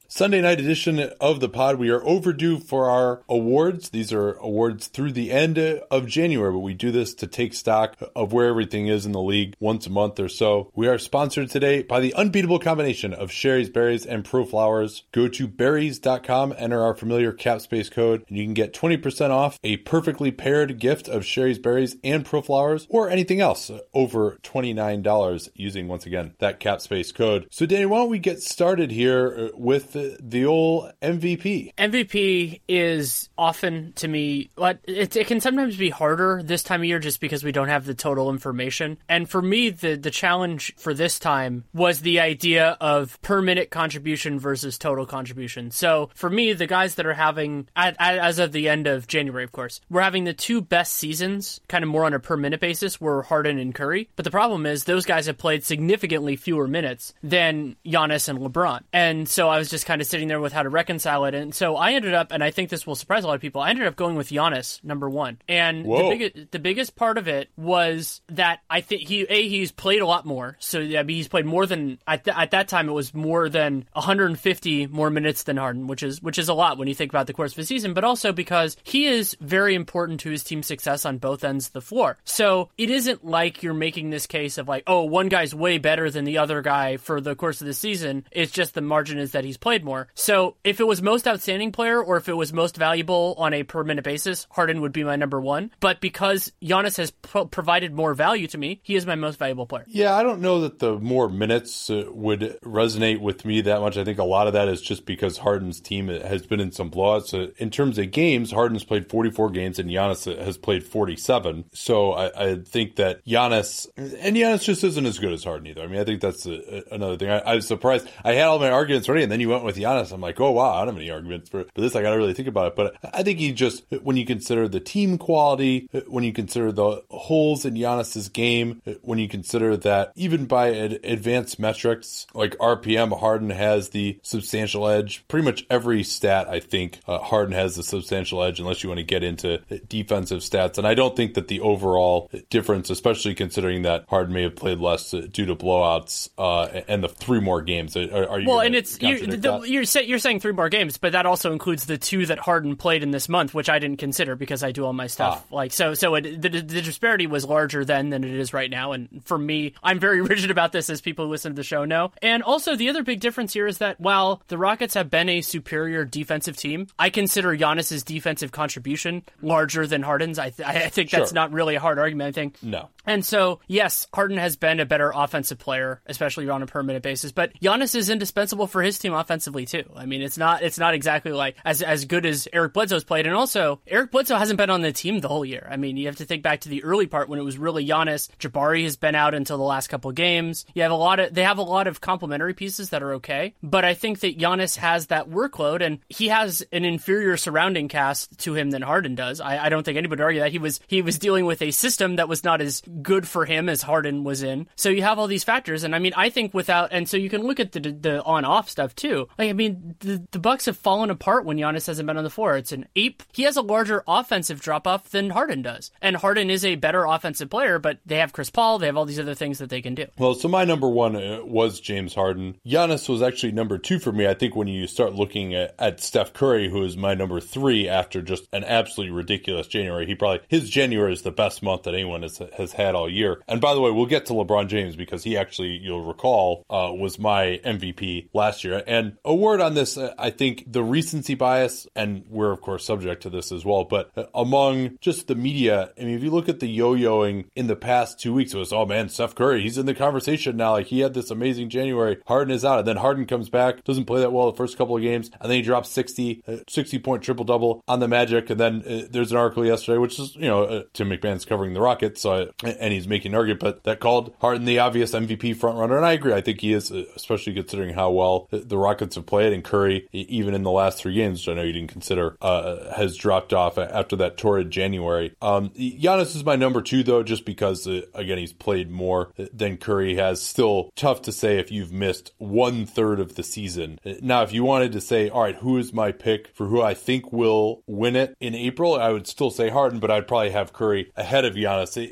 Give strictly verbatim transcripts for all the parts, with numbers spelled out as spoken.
Sunday night edition of the pod. We are overdue for our awards. These are awards through the end of January, but we do this to take stock of where everything is in the league once a month or so. We are sponsored today by the unbeatable combination of Sherry's Berries and ProFlowers. Go to berries dot com, enter our familiar CapSpace code, and you can get twenty percent off a perfectly paired gift of Sherry's Berries and ProFlowers, or anything else over twenty-nine dollars using, once again, that CapSpace code. So, Danny, why don't we get started here with the old M V P. M V P is often, to me, it, it can sometimes be harder this time of year just because we don't have the total information. And for me, the, the challenge for this time was the idea of per minute contribution versus total contribution. So for me, the guys that are having, as of the end of January, of course, we're having the two best seasons, kind of more on a per minute basis, were Harden and Curry. But the problem is those guys have played significantly fewer minutes than Giannis and LeBron. And so I was just kind of sitting there with how to reconcile it. And so I ended up, and I think this will surprise a lot of people, I ended up going with Giannis, number one. And the, big, the biggest part of it was that I think he, A, he's played a lot more. So I mean, he's played more than, at, th- at that time, it was more than one hundred fifty more minutes than Harden, which is which is a lot when you think about the course of the season, but also because he is very important to his team's success on both ends of the floor. So it isn't like you're making this case of like, oh, one guy's way better than the other guy for the course of the season. It's just the margin is that he's played more. So if it was most outstanding player or if it was most valuable on a per minute basis, Harden would be my number one. But because Giannis has pro- provided more value to me, he is my most valuable player. Yeah, I don't know that the more minutes uh, would resonate with me that much. I think a lot of that is just because Harden's team has been in some blowouts. So in terms of games, Harden's played forty-four games and Giannis has played forty-seven. So I, I think that Giannis, and Giannis just isn't as good as Harden either. I mean, I think that's a, a, another thing. I, I was surprised. I had all my arguments ready and then you went with Giannis. I'm like, oh, wow, I don't have any arguments for, for this. I got to really think about it. But I think he just, when you consider the team quality, when you consider the holes in Giannis's game, when you consider that even by ad- advanced metrics like R P M, Harden has the substantial edge. Pretty much every stat, I think, uh, Harden has the substantial edge unless you want to get into defensive stats. And I don't think that the overall difference, especially considering that Harden may have played less due to blowouts uh, and the three more games. Are, are you well, and it's you, the, you're, say, you're saying three more games, but that also includes the two that Harden played in this month, which I didn't consider because I do all my stuff. Ah. Like so, so it, the, the disparity was larger then than it is right now. And for me, I'm very rigid about this, as people who listen to the show know. And also, the other big difference here is that while the Rockets have been a superior defensive team, I consider Giannis's defensive contribution larger than Harden's. I, th- I think that's sure. not really a hard argument, I think. No. And so, yes, Harden has been a better offensive player, especially on a per minute basis, but Giannis is indispensable for his team offensively too. I mean, it's not it's not exactly like as as good as Eric Bledsoe's played. And also, Eric Bledsoe hasn't been on the team the whole year. I mean, you have to think back to the early part when it was really Giannis. Jabari has been out until the last couple of games. You have a lot of they have a lot of complementary pieces that are okay, but I think that Giannis has that workload and he has an inferior surrounding cast to him than Harden does. I, I don't think anybody would argue that. He was he was dealing with a system that was not as good for him as Harden was in. So you have all these factors, and I mean, I think without, and so you can look at the the on-off stuff too. Like, I mean, the, the Bucks have fallen apart when Giannis hasn't been on the floor. It's an ape. He has a larger offensive drop-off than Harden does, and Harden is a better offensive player, but they have Chris Paul, they have all these other things that they can do. Well, so my number one was James Harden. Giannis was actually number two for me. I think when you start looking at, at Steph Curry, who is my number three after just an absolutely ridiculous January, he probably, his January is the best month that anyone has, has had all year. And by the way, we'll get to LeBron James because he actually, you'll recall, uh, was my M V P last year. And a word on this, uh, I think the recency bias, and we're of course subject to this as well, but uh, among just the media, I mean, if you look at the yo-yoing in the past two weeks, it was, oh man, Steph Curry, he's in the conversation now. Like, he had this amazing January. Harden is out. And then Harden comes back, doesn't play that well the first couple of games, and then he drops sixty, uh, sixty point triple-double on the Magic. And then uh, there's an article yesterday, which is, you know, uh, Tim McMahon's covering the Rockets, so I, and he's making an argument, but that called Harden the obvious M V P frontrunner. And I agree. I think he is, uh, especially considering how well the Rockets have played, and Curry, even in the last three games, which I know you didn't consider, uh, has dropped off after that torrid January. Um, Giannis is my number two, though, just because, uh, again, he's played more than Curry has. Still tough to say if you've missed one third of the season. Now, if you wanted to say, all right, who is my pick for who I think will win it in April, I would still say Harden, but I'd probably have Curry ahead of Giannis in those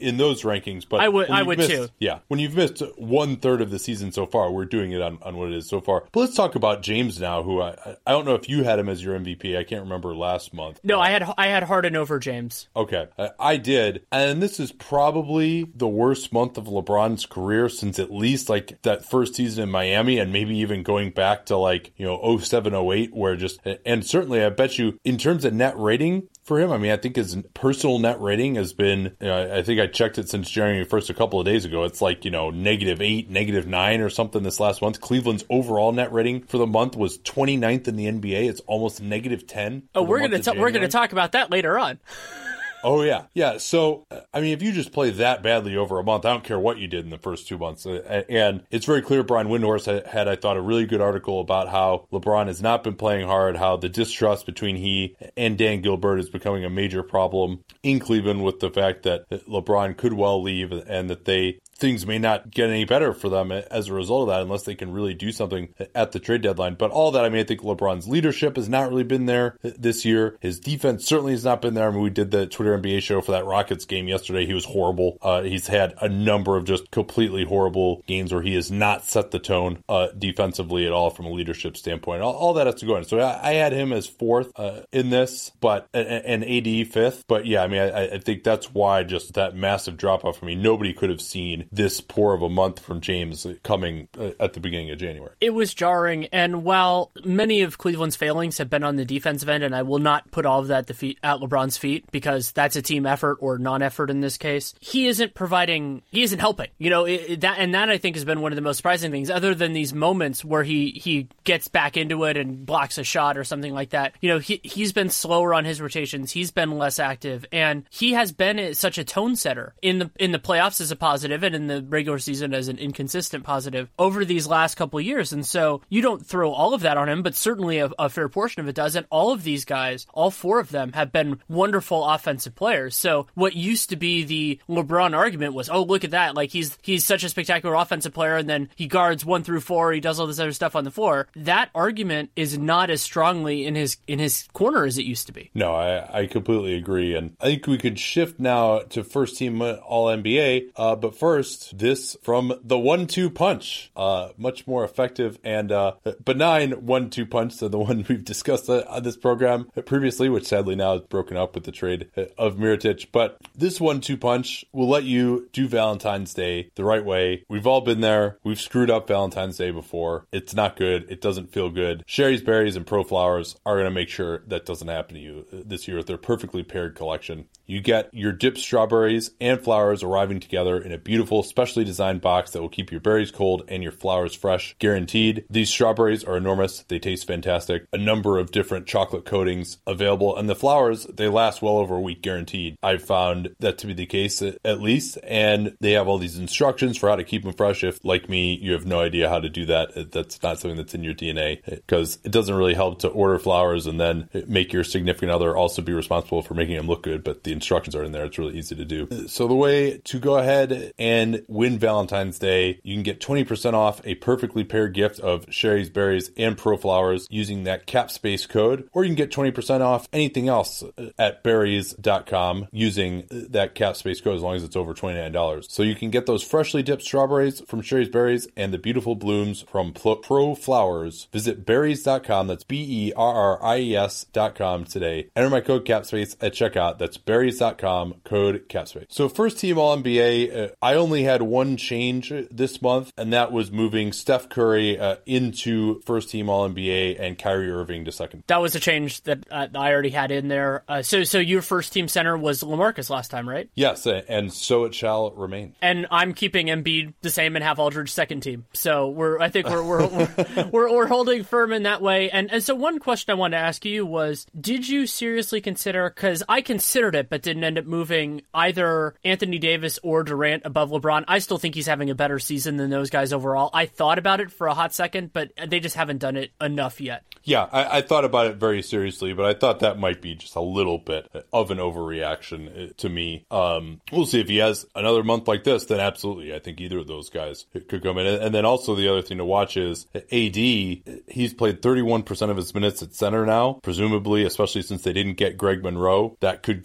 rankings, but I would, when I you've would missed- too. Yeah, when you've missed one third of the season so far, we're doing it on, on what it is so far. But let's talk about James now, who I I don't know if you had him as your M V P. I can't remember last month. No, uh, I had I had Harden over James. Okay, I, I did, and this is probably the worst month of LeBron's career since at least like that first season in Miami, and maybe even going back to like, you know, oh seven oh eight, where just, and certainly I bet you in terms of net rating for him, I mean, I think his personal net rating has been, you know, I think I checked it since January first a couple of days ago. It's like, you know, negative eight, negative nine or something this last month. Cleveland's overall net rating for the month was twenty-ninth in the N B A. It's almost negative ten. Oh, we're gonna ta- we're gonna talk about that later on. Oh, yeah. Yeah. So, I mean, if you just play that badly over a month, I don't care what you did in the first two months. And it's very clear Brian Windhorst had, I thought, a really good article about how LeBron has not been playing hard, how the distrust between he and Dan Gilbert is becoming a major problem in Cleveland, with the fact that LeBron could well leave and that they things may not get any better for them as a result of that unless they can really do something at the trade deadline. But all that, I mean, I think LeBron's leadership has not really been there this year. His defense certainly has not been there. I mean, we did the Twitter N B A show for that Rockets game yesterday. He was horrible. Uh, he's had a number of just completely horrible games where he has not set the tone uh, defensively at all from a leadership standpoint. All, all that has to go in. So I, I had him as fourth uh, in this, but and A D fifth. But yeah, I mean, I, I think that's why just that massive drop off for me. Nobody could have seen this poor of a month from James coming at the beginning of January. It was jarring, and while many of Cleveland's failings have been on the defensive end, and I will not put all of that at, the feet, at LeBron's feet, because that's a team effort or non-effort in this case, he isn't providing, he isn't helping. You know, it, that and that I think has been one of the most surprising things, other than these moments where he, he gets back into it and blocks a shot or something like that. You know, he, he's been slower on his rotations, he's been less active, and he has been such a tone setter in the in the playoffs as a positive, and in the regular season as an inconsistent positive over these last couple of years. And so you don't throw all of that on him, but certainly a, a fair portion of it does. And all of these guys, all four of them, have been wonderful offensive players. So what used to be the LeBron argument was, oh, look at that. Like he's he's such a spectacular offensive player, and then he guards one through four, he does all this other stuff on the floor. That argument is not as strongly in his in his corner as it used to be. No, I, I completely agree. And I think we could shift now to first team All N B A. Uh, but first, this from the one two punch, uh, much more effective and uh, benign one two punch than the one we've discussed on this program previously, which sadly now is broken up with the trade of Mirotic. But this one two punch will let you do Valentine's Day the right way. We've all been there. We've screwed up Valentine's Day before. It's not good. It doesn't feel good. Sherry's Berries and Pro Flowers are going to make sure that doesn't happen to you this year with their perfectly paired collection. You get your dipped strawberries and flowers arriving together in a beautiful, specially designed box that will keep your berries cold and your flowers fresh, guaranteed. These strawberries are enormous. They taste fantastic. A number of different chocolate coatings available, and the flowers, they last well over a week, guaranteed. I've found that to be the case at least, and they have all these instructions for how to keep them fresh. If, like me, you have no idea how to do that, that's not something that's in your D N A, because it doesn't really help to order flowers and then make your significant other also be responsible for making them look good, but the instructions are in there. It's really easy to do. So the way to go ahead and win Valentine's Day, you can get twenty percent off a perfectly paired gift of Sherry's Berries and Pro Flowers using that cap space code, or you can get twenty percent off anything else at berries dot com using that cap space code as long as it's over twenty-nine dollars. So you can get those freshly dipped strawberries from Sherry's Berries and the beautiful blooms from Pro Flowers. Visit berries dot com. That's B E R R I E S dot com today. Enter my code CAPSPACE at checkout. That's berries dot com, code CAPSPACE. So first team All N B A, uh, I only had one change this month, and that was moving Steph Curry uh, into first team All N B A and Kyrie Irving to second. That was a change that uh, I already had in there. Uh, so so your first team center was LaMarcus last time, right? Yes, and so it shall remain. And I'm keeping Embiid the same and have Aldridge second team. So we're I think we're we're we're, we're, we're holding firm in that way. And, and so one question I wanted to ask you was, did you seriously consider, because I considered it but didn't end up moving either Anthony Davis or Durant above LeBron. I still think he's having a better season than those guys overall. I thought about it for a hot second, but they just haven't done it enough yet. Yeah, I, I thought about it very seriously, but I thought that might be just a little bit of an overreaction to me. Um, we'll see if he has another month like this, then absolutely. I think either of those guys could come in. And then also the other thing to watch is A D. He's played thirty-one percent of his minutes at center now, presumably, especially since they didn't get Greg Monroe. That could go up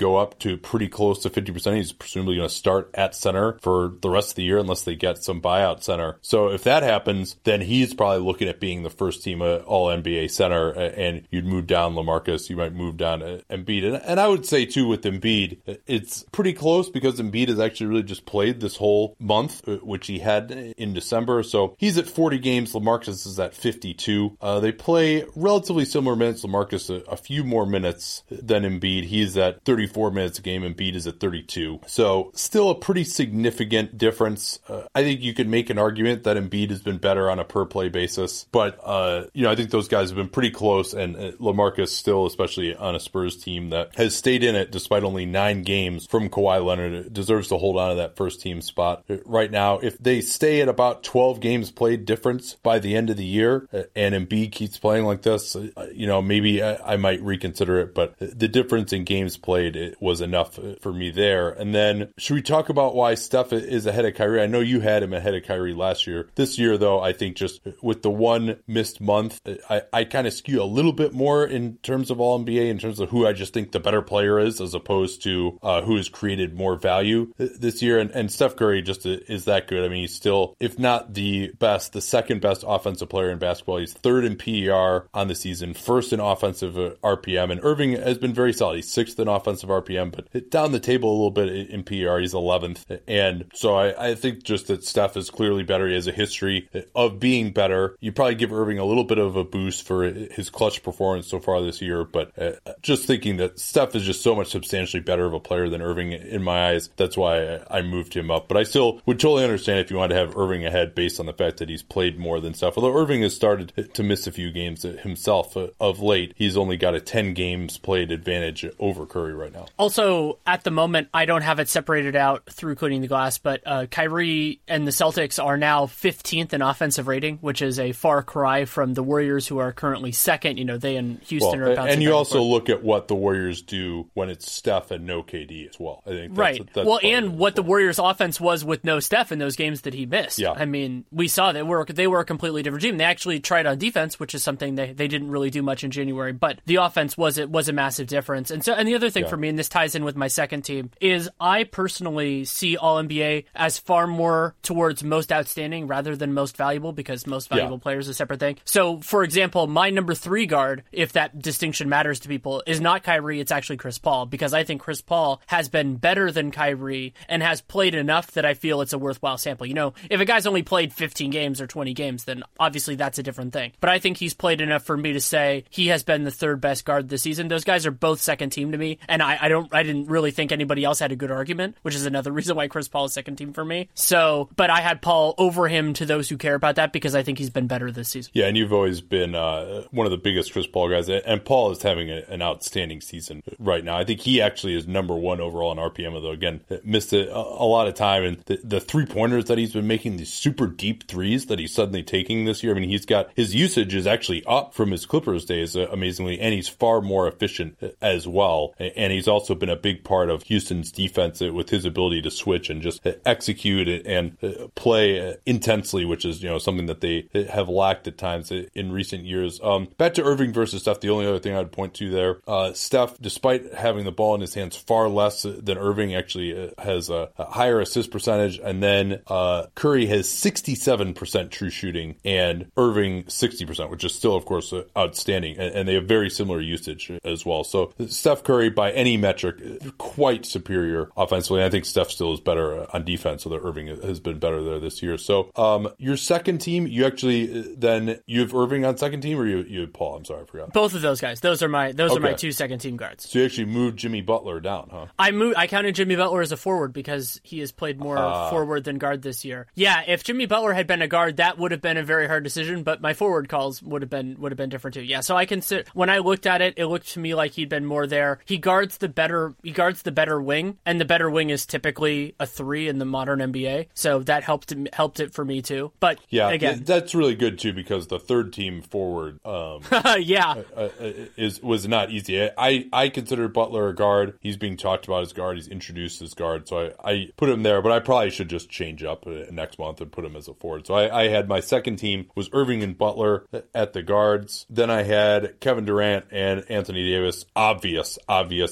to pretty close to fifty percent. He's presumably going to start at center for the rest of the year unless they get some buyout center. So if that happens, then he's probably looking at being the first team uh, all N B A center, uh, and you'd move down LaMarcus, you might move down uh, Embiid. And, and I would say, too, with Embiid, it's pretty close because Embiid has actually really just played this whole month, uh, which he had in December. So he's at forty games. LaMarcus is at fifty-two. Uh, they play relatively similar minutes. LaMarcus a, a few more minutes than Embiid. He's at thirty-four minutes a game. Embiid is at thirty-two. So still a pretty significant difference. Uh, I think you could make an argument that Embiid has been better on a per play basis, but uh, you know, I think those guys have been pretty close, and uh, LaMarcus still, especially on a Spurs team that has stayed in it despite only nine games from Kawhi Leonard, deserves to hold on to that first team spot right now. If they stay at about twelve games played difference by the end of the year, uh, and Embiid keeps playing like this, uh, you know, maybe I, I might reconsider it, but the difference in games played it was enough for me there. And then should we talk about why Steph is ahead of Kyrie? I know you had him ahead of Kyrie last year. This year, though, I think just with the one missed month, I, I kind of skew a little bit more in terms of all N B A, in terms of who I just think the better player is, as opposed to uh, who has created more value this year. And, and Steph Curry just is that good. I mean, he's still, if not the best, the second best offensive player in basketball. He's third in P E R on the season, first in offensive R P M, and Irving has been very solid. He's sixth in offensive R P M, but down the table a little bit in P E R, he's eleventh. And so I, I think just that Steph is clearly better. He has a history of being better. You probably give Irving a little bit of a boost for his clutch performance so far this year, but uh, just thinking that Steph is just so much substantially better of a player than Irving in my eyes, that's why I moved him up. But I still would totally understand if you want to have Irving ahead based on the fact that he's played more than Steph. Although Irving has started to miss a few games himself of late, he's only got a ten games played advantage over Curry right now. Also, at the moment, I don't have it separated out through Cleaning the Glass, but uh, Kyrie and the Celtics are now fifteenth in offensive rating, which is a far cry from the Warriors, who are currently second. You know, they and Houston well, are bouncing. And you also look at what the Warriors do when it's Steph and no K D as well. I think that's, right. That's well, and what well. the Warriors' offense was with no Steph in those games that he missed. Yeah. I mean, we saw they were they were a completely different team. They actually tried on defense, which is something they, they didn't really do much in January, but the offense was it was a massive difference. And so, and the other thing yeah. for me, and this ties in with my second team, is I personally see All N B A as far more towards most outstanding rather than most valuable, because most valuable yeah. player is a separate thing. So, for example, my number three guard, if that distinction matters to people, is not Kyrie, it's actually Chris Paul, because I think Chris Paul has been better than Kyrie and has played enough that I feel it's a worthwhile sample. You know, if a guy's only played fifteen games or twenty games, then obviously that's a different thing. But I think he's played enough for me to say he has been the third best guard this season. Those guys are both second team to me, and I, I don't, I didn't really think anybody else had a good argument, which is another reason why Chris Paul is second team for me. So, but I had Paul over him to those who care about that, because I think he's been better this season. Yeah, and you've always been uh, one of the biggest Chris Paul guys, and Paul is having a, an outstanding season right now. I think he actually is number one overall in R P M, although again, missed a, a lot of time, and the, the three-pointers that he's been making, these super deep threes that he's suddenly taking this year, I mean, he's got, his usage is actually up from his Clippers days, uh, amazingly, and he's far more efficient as well, and he's also been a big part of Houston's defense with his ability to switch and just execute and play intensely, which is, you know, something that they have lacked at times in recent years. Um, back to Irving versus Steph, the only other thing I would point to there, uh, Steph, despite having the ball in his hands far less than Irving, actually has a, a higher assist percentage, and then uh, Curry has sixty-seven percent true shooting and Irving sixty percent, which is still, of course, uh, outstanding, and, and they have very similar usage as well. So Steph Curry, by any metric, quite superior offensively, and I think Steph still is better on defense, so that Irving has been better there this year. So um, your second team, you actually, then you have Irving on second team, or you, you have Paul? I'm sorry, I forgot. Both of those guys. Those are my those okay. are my two second team guards. So you actually moved Jimmy Butler down, huh? I moved. I counted Jimmy Butler as a forward because he has played more uh, forward than guard this year. Yeah, if Jimmy Butler had been a guard, that would have been a very hard decision. But my forward calls would have been would have been different too. Yeah, so I consider, when I looked at it, it looked to me like he'd been more there. He guards the better. He guards the better wing, and the better wing is typically a three in the modern N B A. So that helped helped it for me too. But yeah, again, that's really good too, because the third team forward, um, yeah, uh, is was not easy. I I consider Butler a guard. He's being talked about as guard. He's introduced as guard, so I, I put him there. But I probably should just change up next month and put him as a forward. So I, I had my second team was Irving and Butler at the guards. Then I had Kevin Durant and Anthony Davis, obvious, obvious second team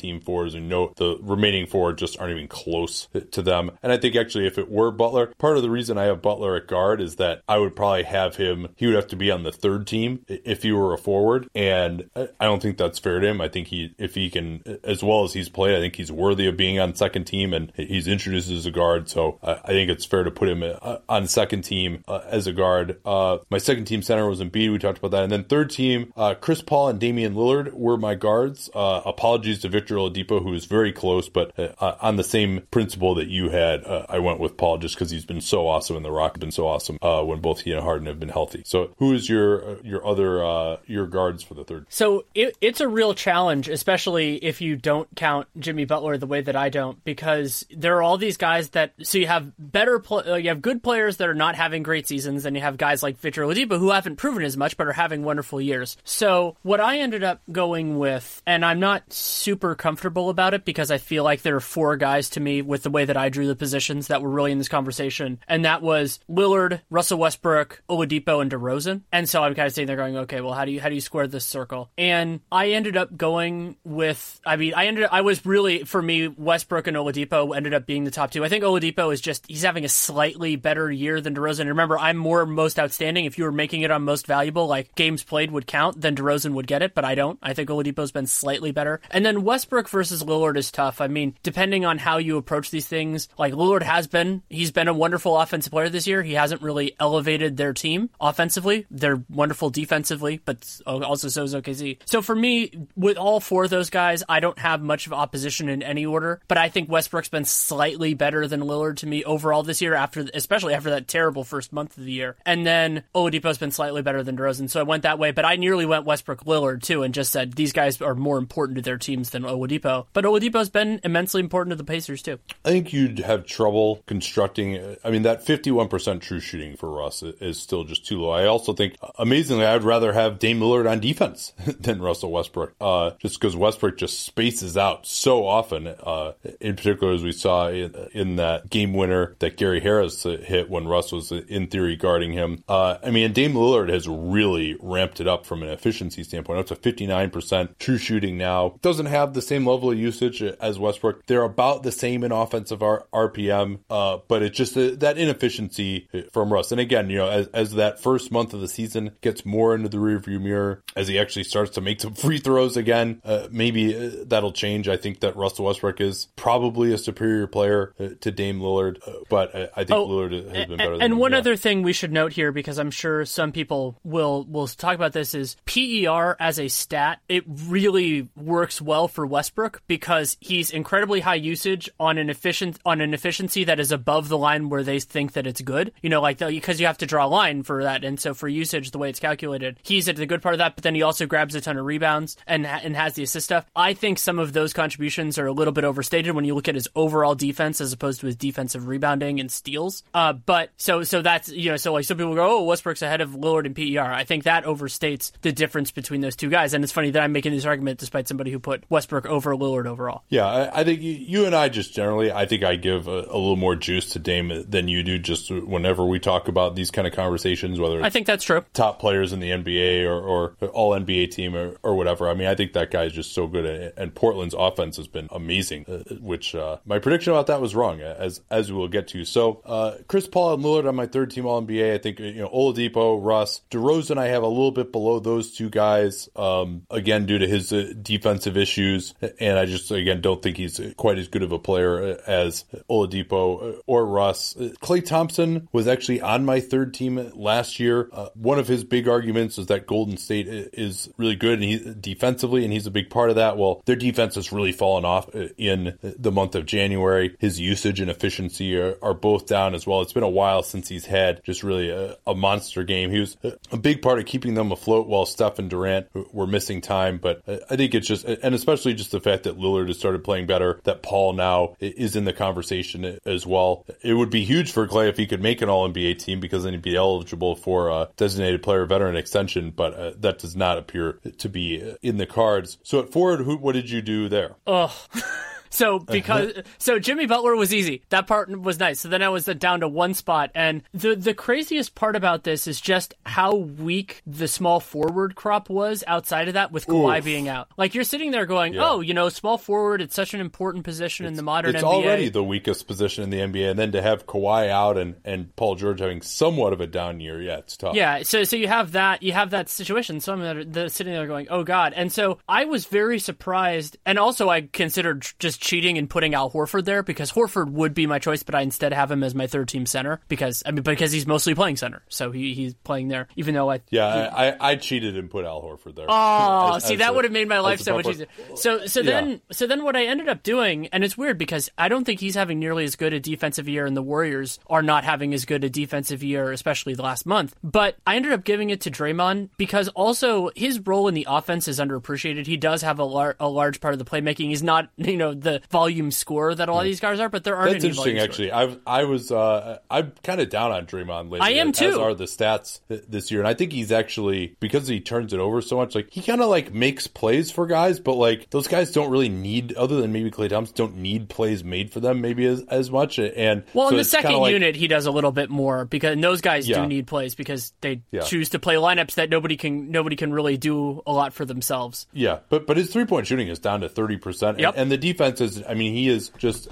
team fours, and no, the remaining four just aren't even close to them. And I think actually if it were Butler, part of the reason I have Butler at guard is that I would probably have him, he would have to be on the third team if he were a forward. And I don't think that's fair to him. I think he, if he can, as well as he's played, I think he's worthy of being on second team, and he's introduced as a guard. So I think it's fair to put him on second team uh, as a guard. Uh, my second team center was Embiid. We talked about that. And then third team, uh, Chris Paul and Damian Lillard were my guards. Uh, apologies to Victor Oladipo, who is very close, but uh, on the same principle that you had, uh, I went with Paul just because he's been so awesome and the Rock have been so awesome uh, when both he and Harden have been healthy. So who is your uh, your other uh, your guards for the third? So it, it's a real challenge, especially if you don't count Jimmy Butler the way that I don't, because there are all these guys that, so you have better, pl- you have good players that are not having great seasons, and you have guys like Victor Oladipo who haven't proven as much but are having wonderful years. So what I ended up going with, and I'm not super comfortable about it because I feel like there are four guys to me with the way that I drew the positions that were really in this conversation, and that was Lillard, Russell Westbrook, Oladipo, and DeRozan. And so I'm kind of sitting there going, okay, well, how do you how do you square this circle? And I ended up going with, I mean, I ended up, I was really, for me, Westbrook and Oladipo ended up being the top two. I think Oladipo is just, he's having a slightly better year than DeRozan. And remember, I'm more most outstanding. If you were making it on most valuable, like games played would count, then DeRozan would get it, but I don't. I think Oladipo's been slightly better. And then Westbrook versus Lillard is tough. I mean, depending on how you approach these things, like Lillard has been, he's been a wonderful offensive player this year. He hasn't really elevated their team offensively. They're wonderful defensively, but also so is O K C. So for me, with all four of those guys, I don't have much of opposition in any order, but I think Westbrook's been slightly better than Lillard to me overall this year, after, especially after that terrible first month of the year. And then Oladipo's been slightly better than DeRozan, so I went that way, but I nearly went Westbrook Lillard too, and just said these guys are more important to their teams than Oladipo. But Oladipo's been immensely important to the Pacers too. I think you'd have trouble constructing, I mean, that fifty-one percent true shooting for Russ is still just too low. I also think, amazingly, I'd rather have Dame Lillard on defense than Russell Westbrook, uh, just because Westbrook just spaces out so often, uh, in particular, as we saw in, in that game winner that Gary Harris hit when Russ was, in theory, guarding him. Uh, I mean, Dame Lillard has really ramped it up from an efficiency standpoint, up to fifty-nine percent true shooting now. Doesn't have the same level of usage as Westbrook. They're about the same in offensive R- RPM, uh, but it's just a, that inefficiency from Russ. And again, you know, as, as that first month of the season gets more into the rearview mirror, as he actually starts to make some free throws again, uh, maybe uh, that'll change. I think that Russell Westbrook is probably a superior player uh, to Dame Lillard, uh, but I, I think oh, Lillard has been better and, than And him, one yeah. other thing we should note here, because I'm sure some people will will talk about this, is P E R as a stat. It really works well for Westbrook because he's incredibly high usage on an efficient on an efficiency that is above the line where they think that it's good. You know, like the, because you have to draw a line for that, and so for usage, the way it's calculated, he's at the good part of that. But then he also grabs a ton of rebounds and and has the assist stuff. I think some of those contributions are a little bit overstated when you look at his overall defense as opposed to his defensive rebounding and steals. Uh, but so so that's, you know, so like some people go, oh, Westbrook's ahead of Lillard in P E R. I think that overstates the difference between those two guys, and it's funny that I'm making this argument despite somebody who put Westbrook over Lillard overall. Yeah, I, I think you, you and I just generally, I think I give a, a little more juice to Dame than you do. Just whenever we talk about these kind of conversations, whether it's I think that's true. Top players in the N B A or, or all N B A team or, or whatever. I mean, I think that guy is just so good, at, and Portland's offense has been amazing. Uh, which uh, my prediction about that was wrong, as as we will get to. So uh, Chris Paul and Lillard on my third team All N B A. I think, you know, Oladipo, Russ, DeRozan, I have a little bit below those two guys. Um, again, due to his uh, defensive issues, and I just again don't think he's quite as good of a player as Oladipo or Russ. Klay Thompson was actually on my third team last year. Uh, one of his big arguments is that Golden State is really good and he defensively, and he's a big part of that. Well, their defense has really fallen off in the month of January. His usage and efficiency are, are both down as well. It's been a while since he's had just really a, a monster game. He was a big part of keeping them afloat while Steph and Durant were missing time, but I think it's just, and especially just the fact that Lillard has started playing better, that Paul now is in the conversation as well. It would be huge for Klay if he could make an All N B A team, because then he'd be eligible for a designated player veteran extension, but uh, that does not appear to be in the cards. So at forward, who, what did you do there? Ugh. So because so Jimmy Butler was easy. That part was nice. So then I was down to one spot. And the the craziest part about this is just how weak the small forward crop was outside of that with Kawhi Oof. being out. Like you're sitting there going, yeah. oh, you know, small forward, it's such an important position it's, in the modern it's N B A. It's already the weakest position in the N B A. And then to have Kawhi out and, and Paul George having somewhat of a down year, yeah, it's tough. Yeah, so so you have that you have that situation. Some that are the, sitting there going, oh God. And so I was very surprised. And also I considered just cheating and putting Al Horford there because Horford would be my choice, but I instead have him as my third team center because I mean because he's mostly playing center. So he, he's playing there, even though I Yeah, he, I, I cheated and put Al Horford there. Oh, as, see as that would have made my life so much easier. So so yeah. then so then what I ended up doing, and it's weird because I don't think he's having nearly as good a defensive year, and the Warriors are not having as good a defensive year, especially the last month. But I ended up giving it to Draymond because also his role in the offense is underappreciated. He does have a, lar- a large part of the playmaking. He's not, you know, the volume scorer that all these guys are, but there aren't That's any interesting, volume actually. I I was uh, I'm kind of down on Draymond lately. I am too. As are the stats this year, and I think he's actually, because he turns it over so much, like he kind of like makes plays for guys, but like those guys don't really need, other than maybe Klay Thompson, don't need plays made for them maybe as, as much. And well, so in the second like, unit, he does a little bit more because and those guys yeah. do need plays because they yeah. choose to play lineups that nobody can nobody can really do a lot for themselves. Yeah, but but his three point shooting is down to thirty percent, yep. and, and the defense is. I mean, he is just.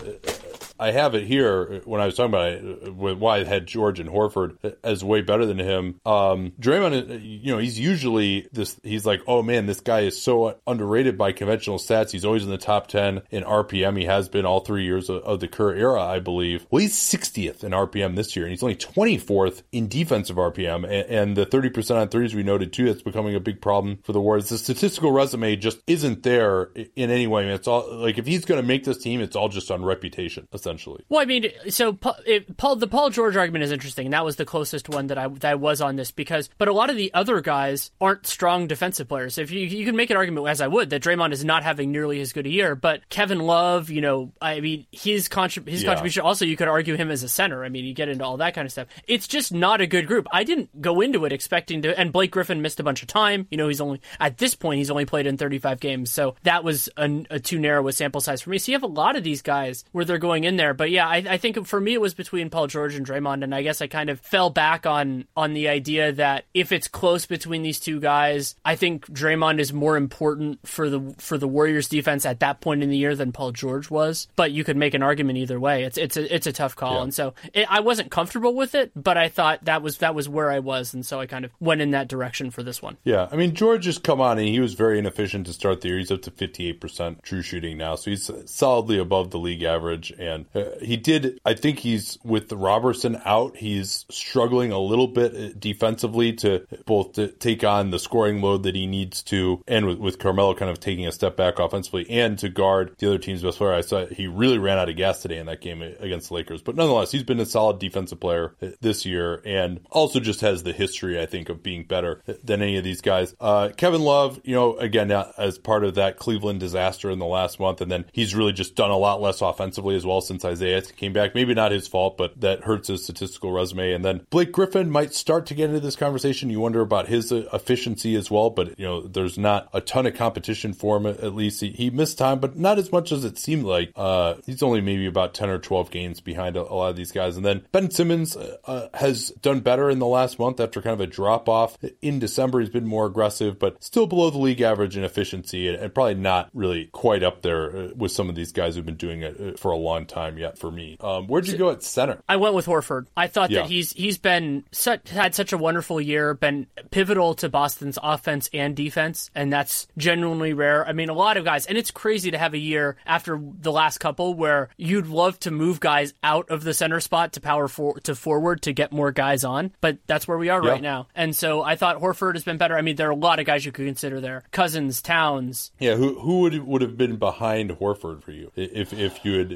I have it here when I was talking about it, with why I had George and Horford as way better than him. Um, Draymond, you know, he's usually this, he's like, oh man, this guy is so underrated by conventional stats. He's always in the top ten in R P M. He has been all three years of, of the Kerr era, I believe. Well, he's sixtieth in R P M this year, and he's only twenty-fourth in defensive R P M. And, and the thirty percent on threes we noted too, that's becoming a big problem for the Warriors. The statistical resume just isn't there in any way. I mean, it's all like, if he's going to make this team, it's all just on reputation, essentially. Well, I mean, so it, Paul, the Paul George argument is interesting, and that was the closest one that I that I was on this because, but a lot of the other guys aren't strong defensive players. If you you can make an argument, as I would, that Draymond is not having nearly as good a year, but Kevin Love, you know, I mean, his contrib- his yeah. contribution. Also, you could argue him as a center. I mean, you get into all that kind of stuff. It's just not a good group. I didn't go into it expecting to, and Blake Griffin missed a bunch of time. You know, he's only at this point he's only played in thirty-five games, so that was a, a too narrow a sample size for me. So you have a lot of these guys where they're going in there, but yeah. Yeah, I, I think for me it was between Paul George and Draymond, and I guess I kind of fell back on on the idea that if it's close between these two guys, I think Draymond is more important for the for the Warriors defense at that point in the year than Paul George was. But you could make an argument either way. It's it's a it's a tough call, yeah. and so it, I wasn't comfortable with it, but I thought that was that was where I was, and so I kind of went in that direction for this one. Yeah, I mean George has come on and he was very inefficient to start the year. He's up to fifty-eight percent true shooting now, so he's solidly above the league average, and uh, he did, I think he's, with Robertson out, he's struggling a little bit defensively to both to take on the scoring load that he needs to, and with, with Carmelo kind of taking a step back offensively, and to guard the other team's best player. I saw he really ran out of gas today in that game against the Lakers. But nonetheless, he's been a solid defensive player this year, and also just has the history, I think, of being better than any of these guys. Uh, Kevin Love, you know, again, as part of that Cleveland disaster in the last month, and then he's really just done a lot less offensively as well since Isaiah came back. Maybe not his fault, but that hurts his statistical resume. And then Blake Griffin might start to get into this conversation. You wonder about his uh, efficiency as well, but you know, there's not a ton of competition for him. At least he, he missed time, but not as much as it seemed like. Uh, he's only maybe about ten or twelve games behind a, a lot of these guys. And then Ben Simmons uh, has done better in the last month after kind of a drop off in December. He's been more aggressive, but still below the league average in efficiency, and, and probably not really quite up there uh, with some of these guys who've been doing it for a long time yet for me. Um, where'd you go at center? I went with Horford. I thought yeah. that he's he's been such, had such a wonderful year, been pivotal to Boston's offense and defense, and that's genuinely rare. I mean, a lot of guys, and it's crazy to have a year after the last couple where you'd love to move guys out of the center spot to power for, to forward to get more guys on, but that's where we are yeah. right now. And so I thought Horford has been better. I mean, there are a lot of guys you could consider there. Cousins, Towns. Yeah, who who would would have been behind Horford for you if if you had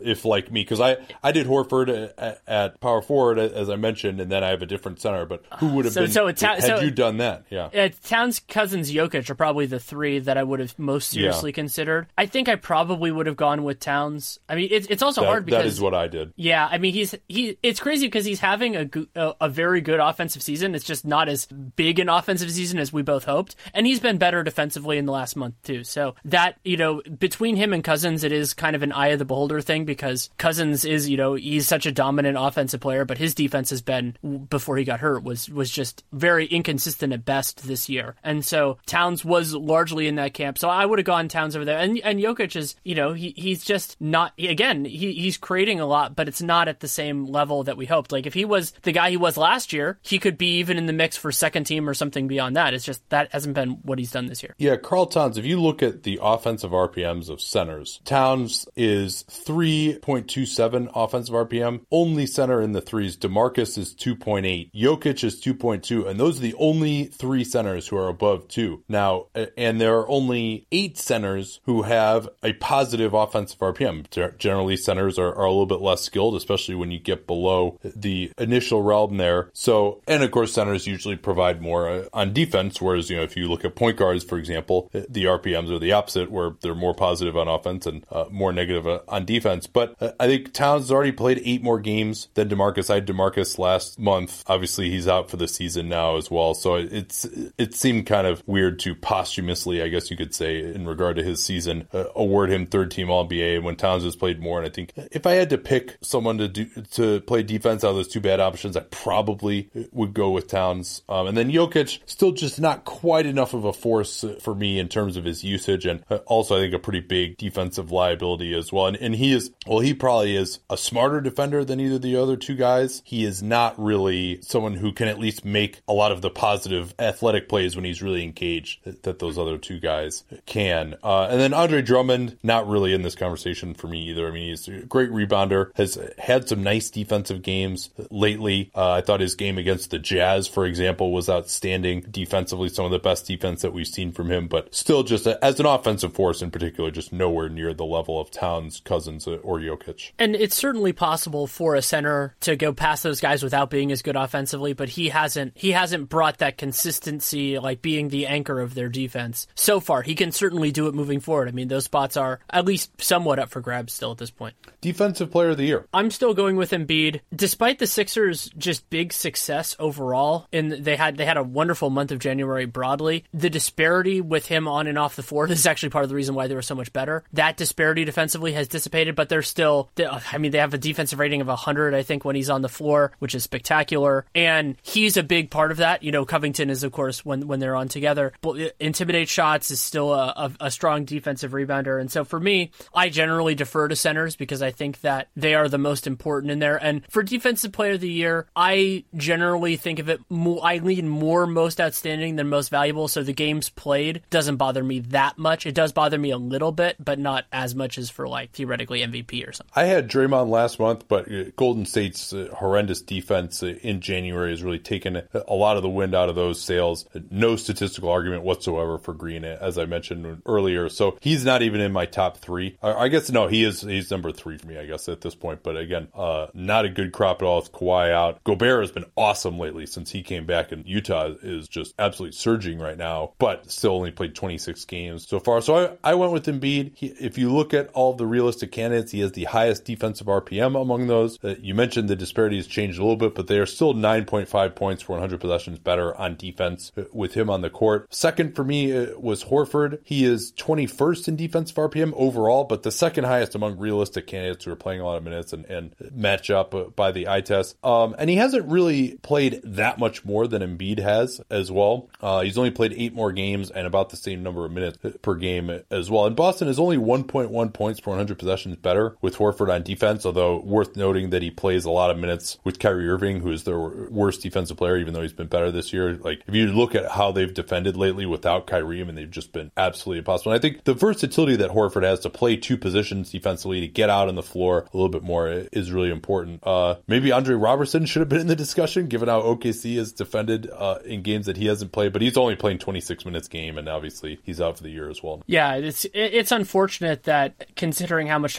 if like me, because I, I did Horford at, at power forward, as I mentioned, and then I have a different center, but who would have so, been, so ta- had so, you done that? Yeah. Uh, Towns, Cousins, Jokic are probably the three that I would have most seriously yeah. considered. I think I probably would have gone with Towns. I mean, it's, it's also that, hard because... That is what I did. Yeah, I mean, he's he. It's crazy because he's having a, a, a very good offensive season. It's just not as big an offensive season as we both hoped. And he's been better defensively in the last month, too. So that, you know, between him and Cousins, it is kind of an eye of the beholder thing because Cousins is, you know, he's such a dominant offensive player, but his defense has been, before he got hurt, was was just very inconsistent at best this year. And so Towns was largely in that camp. So I would have gone Towns over there. And and Jokic is, you know, he he's just not, again, he, he's creating a lot, but it's not at the same level that we hoped. Like if he was the guy he was last year, he could be even in the mix for second team or something beyond that. It's just that hasn't been what he's done this year. Yeah, Karl Towns, if you look at the offensive R P Ms of centers, Towns is three point two seven offensive R P M. Only center in the threes. DeMarcus is two point eight. Jokic is two point two. And those are the only three centers who are above two. Now, and there are only eight centers who have a positive offensive R P M. Generally, centers are, are a little bit less skilled, especially when you get below the initial realm there. So, and of course, centers usually provide more uh, on defense, whereas, you know, if you look at point guards, for example, the R P Ms are the opposite, where they're more positive on offense and uh, more negative uh, on defense. But uh, I think Towns has already played eight more games than DeMarcus. I had DeMarcus last month. Obviously, he's out for the season now as well. So it's it seemed kind of weird to posthumously, I guess you could say, in regard to his season, uh, award him third team All N B A when Towns has played more. And I think if I had to pick someone to do to play defense out of those two bad options, I probably would go with Towns. Um, and then Jokic, still just not quite enough of a force for me in terms of his usage, and also I think a pretty big defensive liability as well. And, and he is, well, he probably is a smarter defender than either of the other two guys. He is not really someone who can at least make a lot of the positive athletic plays when he's really engaged that those other two guys can. Uh, and then Andre Drummond, not really in this conversation for me either. I mean, he's a great rebounder, has had some nice defensive games lately. Uh, I thought his game against the Jazz, for example, was outstanding defensively, some of the best defense that we've seen from him, but still just a, as an offensive force in particular, just nowhere near the level of Towns, Cousins, or Jokic. And it's certainly possible for a center to go past those guys without being as good offensively, but he hasn't he hasn't brought that consistency, like being the anchor of their defense so far. He can certainly do it moving forward. I mean, those spots are at least somewhat up for grabs still at this point. Defensive player of the year. I'm still going with Embiid. Despite the Sixers' just big success overall, and they had they had a wonderful month of January broadly, the disparity with him on and off the floor, this is actually part of the reason why they were so much better. That disparity defensively has dissipated, but they're still, I mean, they have a defensive rating of one hundred, I think, when he's on the floor, which is spectacular. And he's a big part of that. You know, Covington is, of course, when, when they're on together. But intimidate shots is still a, a, a strong defensive rebounder. And so for me, I generally defer to centers because I think that they are the most important in there. And for defensive player of the year, I generally think of it more, I lean more most outstanding than most valuable. So the games played doesn't bother me that much. It does bother me a little bit, but not as much as for like theoretically M V P or something. I had Draymond last month, but Golden State's horrendous defense in January has really taken a lot of the wind out of those sails. No statistical argument whatsoever for Green, as I mentioned earlier. So he's not even in my top three. I guess, no, he is, he's number three for me, I guess, at this point. But again, uh, not a good crop at all with Kawhi out. Gobert has been awesome lately since he came back, and Utah is just absolutely surging right now, but still only played twenty-six games so far. So I, I went with Embiid. He, if you look at all the realistic candidates, he has the highest defensive R P M among those. Uh, you mentioned the disparity has changed a little bit, but they are still nine point five points for one hundred possessions better on defense with him on the court. Second for me uh, was Horford. He is twenty-first in defensive R P M overall, but the second highest among realistic candidates who are playing a lot of minutes and, and match up uh, by the eye test. Um, and he hasn't really played that much more than Embiid has as well. Uh, he's only played eight more games and about the same number of minutes per game as well. And Boston is only one point one points per one hundred possessions better with Horford on defense, although worth noting that he plays a lot of minutes with Kyrie Irving, who is their worst defensive player, even though he's been better this year. Like, if you look at how they've defended lately without Kyrie, I mean, they've just been absolutely impossible. And I think the versatility that Horford has to play two positions defensively, to get out on the floor a little bit more, is really important. Uh, maybe Andre Robertson should have been in the discussion, given how O K C has defended uh, in games that he hasn't played, but he's only playing twenty-six minutes game, and obviously he's out for the year as well. Yeah, it's it's unfortunate that, considering how much time he's going to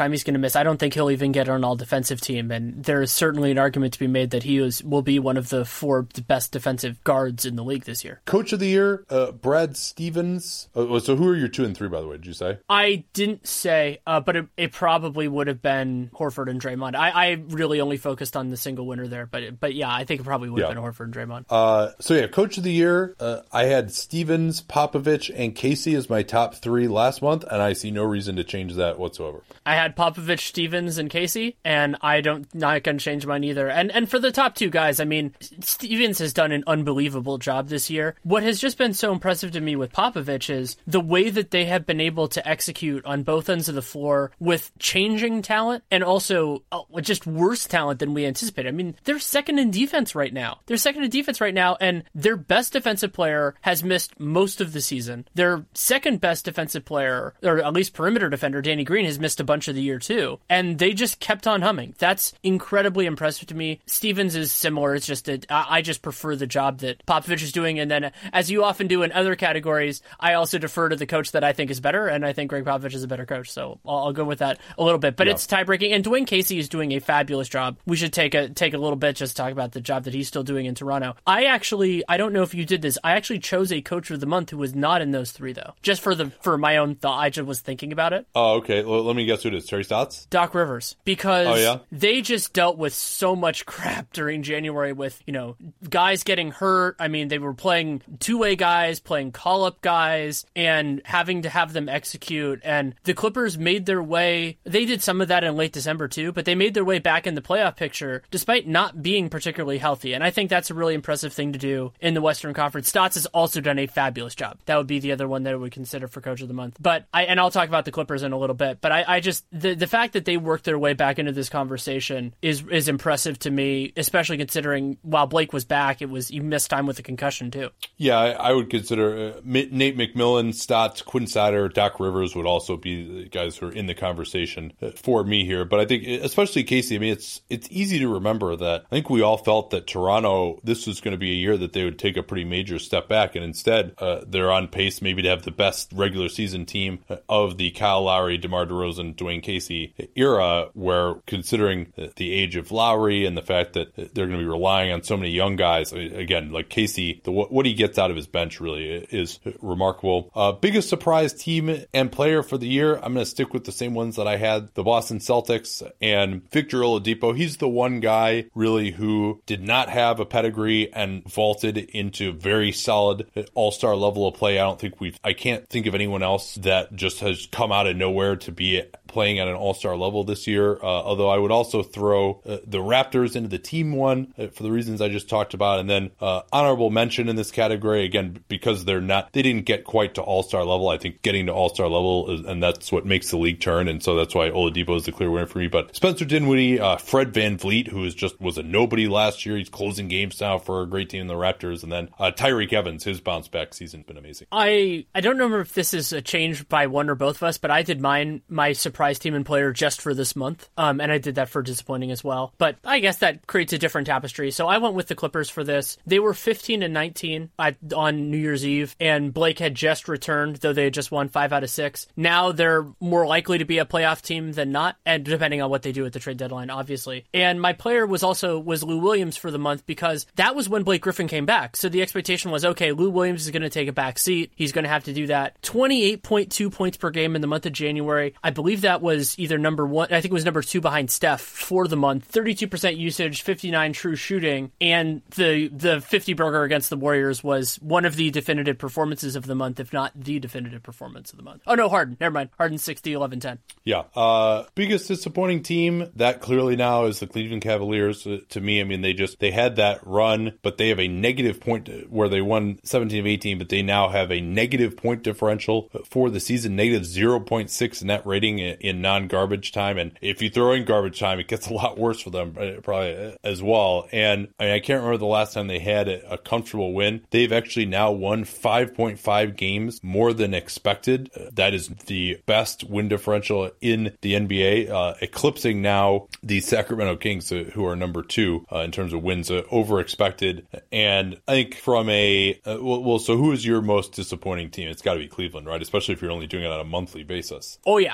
miss. I don't think he'll even get on all defensive team, and there is certainly an argument to be made that he is, will be one of the four best defensive guards in the league this year. Coach of the year, uh, Brad Stevens. Oh, so who are your two and three, by the way, did you say? I didn't say, uh, but it, it probably would have been Horford and Draymond. I, I really only focused on the single winner there, but but yeah, I think it probably would have yeah. been Horford and Draymond. Uh, so yeah, Coach of the year, uh, I had Stevens, Popovich, and Casey as my top three last month, and I see no reason to change that whatsoever. I had Popovich, Stevens, and Casey, and I don't not going to change mine either. And and for the top two guys, I mean, Stevens has done an unbelievable job this year. What has just been so impressive to me with Popovich is the way that they have been able to execute on both ends of the floor with changing talent and also uh, just worse talent than we anticipated. I mean, they're second in defense right now. They're second in defense right now, and their best defensive player has missed most of the season. Their second best defensive player, or at least perimeter defender, Danny Green, has missed a bunch of the year too. And they just kept on humming. That's incredibly impressive to me. Stevens is similar. It's just that I just prefer the job that Popovich is doing. And then, as you often do in other categories, I also defer to the coach that I think is better, and I think Greg Popovich is a better coach. So I'll, I'll go with that a little bit. But yeah. It's tie-breaking, and Dwayne Casey is doing a fabulous job. We should take a take a little bit just to talk about the job that he's still doing in Toronto. I actually, I don't know if you did this, I actually chose a coach of the month who was not in those three, though. Just for the for my own thought, I just was thinking about it. Oh, okay. Well, let me guess who it is. Terry Stotts? Doc Rivers. Because oh, yeah? they just dealt with so much crap during January with, you know, guys getting hurt. I mean, they were playing two-way guys, playing call-up guys, and having to have them execute. And the Clippers made their way. They did some of that in late December, too, but they made their way back in the playoff picture despite not being particularly healthy. And I think that's a really impressive thing to do in the Western Conference. Stotts has also done a fabulous job. That would be the other one that I would consider for Coach of the Month. But I, and I'll talk about the Clippers in a little bit, but I, I just, the, the fact that they worked their way back into this conversation is is impressive to me, especially considering while Blake was back, it was, he missed time with a concussion too. Yeah, I, I would consider uh, Nate McMillan, Stotts, Quinn Snyder, Doc Rivers would also be the guys who are in the conversation for me here. But I think, especially Casey, I mean, it's it's easy to remember that I think we all felt that Toronto, this was going to be a year that they would take a pretty major step back, and instead uh, they're on pace maybe to have the best regular season team of the Kyle Lowry, DeMar DeRozan, Dwayne Casey era, where considering the age of Lowry and the fact that they're going to be relying on so many young guys, again, like Casey, the, what he gets out of his bench really is remarkable. Uh, biggest surprise team and player for the year, I'm going to stick with the same ones that I had, the Boston Celtics and Victor Oladipo. He's the one guy really who did not have a pedigree and vaulted into very solid all-star level of play. I don't think we've, I can't think of anyone else that just has come out of nowhere to be playing at an all-star level this year. Uh, although I would also throw uh, the Raptors into the team one uh, for the reasons I just talked about. And then uh, honorable mention in this category, again, because they're not, they didn't get quite to all-star level. I think getting to all-star level is, and that's what makes the league turn. And so that's why Oladipo is the clear winner for me. But Spencer Dinwiddie, uh, Fred VanVleet, who is just was a nobody last year. He's closing games now for a great team in the Raptors. And then uh, Tyreek Evans, his bounce back season's been amazing. I, I don't remember if this is a change by one or both of us, but I did mine, my surprise team and player just for this month. Um, and I did that for disappointing as well. But I guess that creates a different tapestry. So I went with the Clippers for this. They were fifteen and nineteen at, on New Year's Eve, and Blake had just returned, though they had just won five out of six. Now they're more likely to be a playoff team than not, and depending on what they do at the trade deadline, obviously. And my player was also was Lou Williams for the month because that was when Blake Griffin came back. So the expectation was, okay, Lou Williams is going to take a back seat. He's going to have to do that. twenty-eight point two points per game in the month of January. I believe that was either number one, I think it was number two behind Steph for the month. thirty-two percent usage, fifty-nine true shooting, and the the fifty burger against the Warriors was one of the definitive performances of the month, if not the definitive performance of the month. Oh no, Harden. Never mind. Harden sixty, eleven, ten. Yeah. Uh, biggest disappointing team, that clearly now is the Cleveland Cavaliers. Uh, to me, I mean, they just, they had that run, but they have a negative point where they won seventeen of eighteen, but they now have a negative point differential for the season, negative zero point six net rating in, in non-garbage time. And if you throw in garbage time, it gets a lot worse for them probably as well. And I, mean, I can't remember the last time they had a, a comfortable win. They've actually now won five point five games more than expected. Uh, that is the best win differential in the N B A, uh, eclipsing now the Sacramento Kings, uh, who are number two uh, in terms of wins uh, over expected. And I think from a, uh, well, well, so who is your most disappointing team? It's got to be Cleveland, right? Especially if you're only doing it on a monthly basis. Oh, yeah.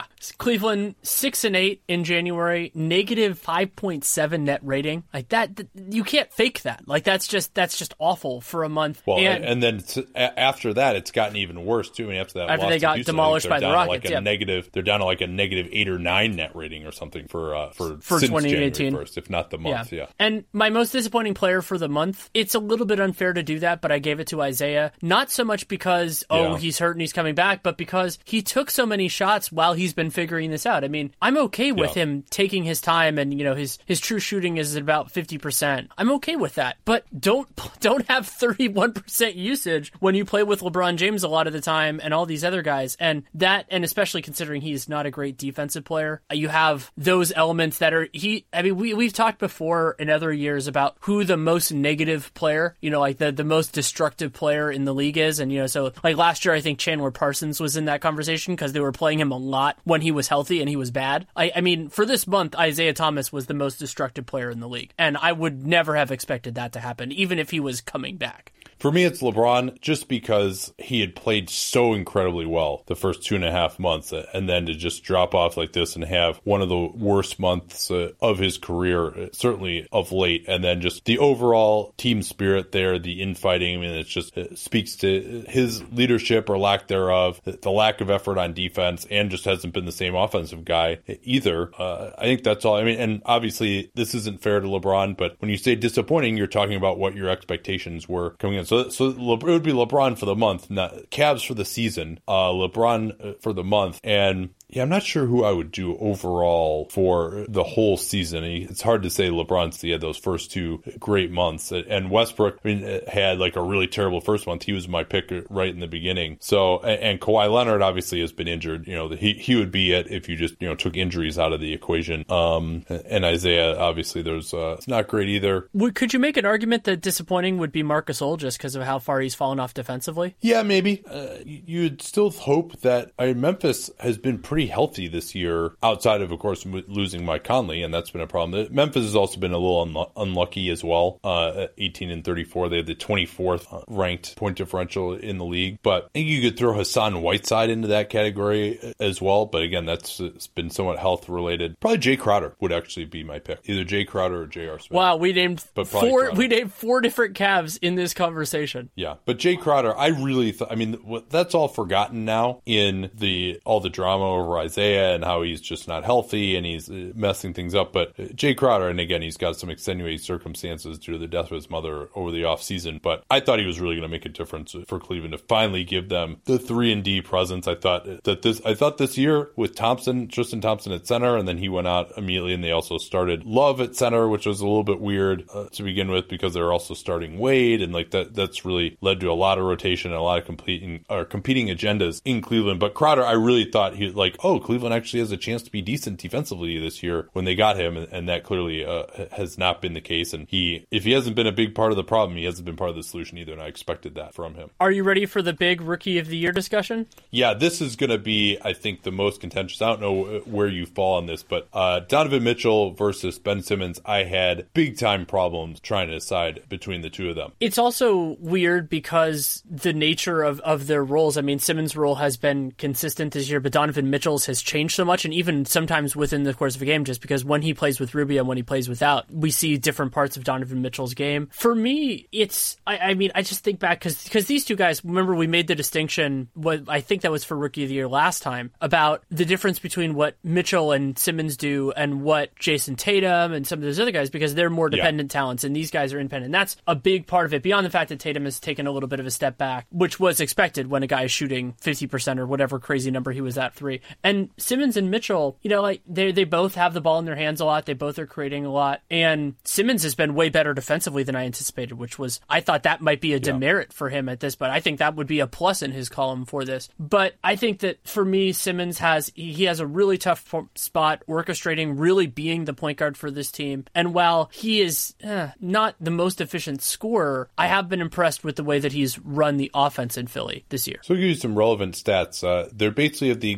Cleveland six and eight in January, negative five point seven net rating. Like that, th- you can't fake that. Like that's just that's just awful for a month. Well, and, and then after that, it's gotten even worse too. And after that, after loss they got Houston, demolished by the down Rockets, like a yeah. negative, they're down to like a negative eight or nine net rating or something for uh, for, for since twenty eighteen, January first, if not the month. Yeah. yeah. And my most disappointing player for the month. It's a little bit unfair to do that, but I gave it to Isaiah. Not so much because oh Yeah. he's hurt and he's coming back, but because he took so many shots while he's been figuring this out. I mean, I'm okay with Yeah. him taking his time, and you know his his true shooting is at about fifty percent. I'm okay with that, but don't don't have thirty-one percent usage when you play with LeBron James a lot of the time and all these other guys. And that, and especially considering he's not a great defensive player, you have those elements that are he. I mean, we we've talked before in other years about who the most negative player, you know, like the the most destructive player in the league is, and you know, so like last year I think Chandler Parsons was in that conversation because they were playing him a lot when he was healthy and he was bad. I, I mean, for this month, Isaiah Thomas was the most destructive player in the league, and I would never have expected that to happen, even if he was coming back. For me, it's LeBron, just because he had played so incredibly well the first two and a half months, and then to just drop off like this and have one of the worst months uh, of his career, certainly of late, and then just the overall team spirit there, the infighting. I mean, it just it speaks to his leadership or lack thereof, the lack of effort on defense, and just hasn't been the same offensive guy either. Uh, I think that's all. I mean, and obviously this isn't fair to LeBron, but when you say disappointing, you're talking about what your expectations were coming in. So, so Le- it would be LeBron for the month, not Cavs for the season, uh, LeBron for the month. And yeah, I'm not sure who I would do overall for the whole season. It's hard to say LeBron's he had those first two great months. And Westbrook, I mean, had like a really terrible first month. He was my pick right in the beginning. So, and Kawhi Leonard obviously has been injured. You know, he he would be it if you just, you know, took injuries out of the equation. Um, and Isaiah, obviously, there's uh, it's not great either. Could you make an argument that disappointing would be Marc Gasol just because of how far he's fallen off defensively? Yeah, maybe. Uh, you'd still hope that I mean, Memphis has been pretty healthy this year, outside of, of course, losing Mike Conley, and that's been a problem. Memphis has also been a little un- unlucky as well. Uh, eighteen and thirty-four, they have the twenty-fourth ranked point differential in the league. But I think you could throw Hassan Whiteside into that category as well. But again, that's it's been somewhat health related. Probably Jay Crowder would actually be my pick, either Jay Crowder or J R Smith. Wow, we named but four. Crowder. We named four different Cavs in this conversation. Yeah, but Jay Crowder, I really, th- I mean, that's all forgotten now in the all the drama over Isaiah and how he's just not healthy and he's messing things up. But Jay Crowder, and again, he's got some extenuating circumstances due to the death of his mother over the offseason. But I thought he was really going to make a difference for Cleveland to finally give them the three and D presence. I thought that this, I thought this year with Thompson, Tristan Thompson at center, and then he went out immediately, and they also started Love at center, which was a little bit weird uh, to begin with because they're also starting Wade, and like that, that's really led to a lot of rotation and a lot of competing or competing agendas in Cleveland. But Crowder, I really thought he like, oh, Cleveland actually has a chance to be decent defensively this year when they got him, and, and that clearly uh, has not been the case. And he, if he hasn't been a big part of the problem, he hasn't been part of the solution either, and I expected that from him. Are you ready for the big Rookie of the Year discussion? Yeah, this is going to be, I think, the most contentious. I don't know where you fall on this, but uh, Donovan Mitchell versus Ben Simmons, I had big-time problems trying to decide between the two of them. It's also weird because the nature of, of their roles, I mean, Simmons' role has been consistent this year, but Donovan Mitchell's has changed so much, and even sometimes within the course of a game, just because when he plays with Rubio and when he plays without, we see different parts of Donovan Mitchell's game. For me, it's, I, I mean, I just think back, because because these two guys, remember we made the distinction, what I think that was for Rookie of the Year last time, about the difference between what Mitchell and Simmons do and what Jason Tatum and some of those other guys, because they're more dependent yeah. talents, and these guys are independent. And that's a big part of it, beyond the fact that Tatum has taken a little bit of a step back, which was expected when a guy is shooting fifty percent or whatever crazy number he was at three. And Simmons and Mitchell, you know, like they they both have the ball in their hands a lot. They both are creating a lot. And Simmons has been way better defensively than I anticipated, which was, I thought that might be a demerit yeah. for him at this, but I think that would be a plus in his column for this. But I think that for me, Simmons has, he has a really tough spot orchestrating, really being the point guard for this team. And while he is eh, not the most efficient scorer, I have been impressed with the way that he's run the offense in Philly this year. So I'll give you some relevant stats. Uh, they're basically of the exact same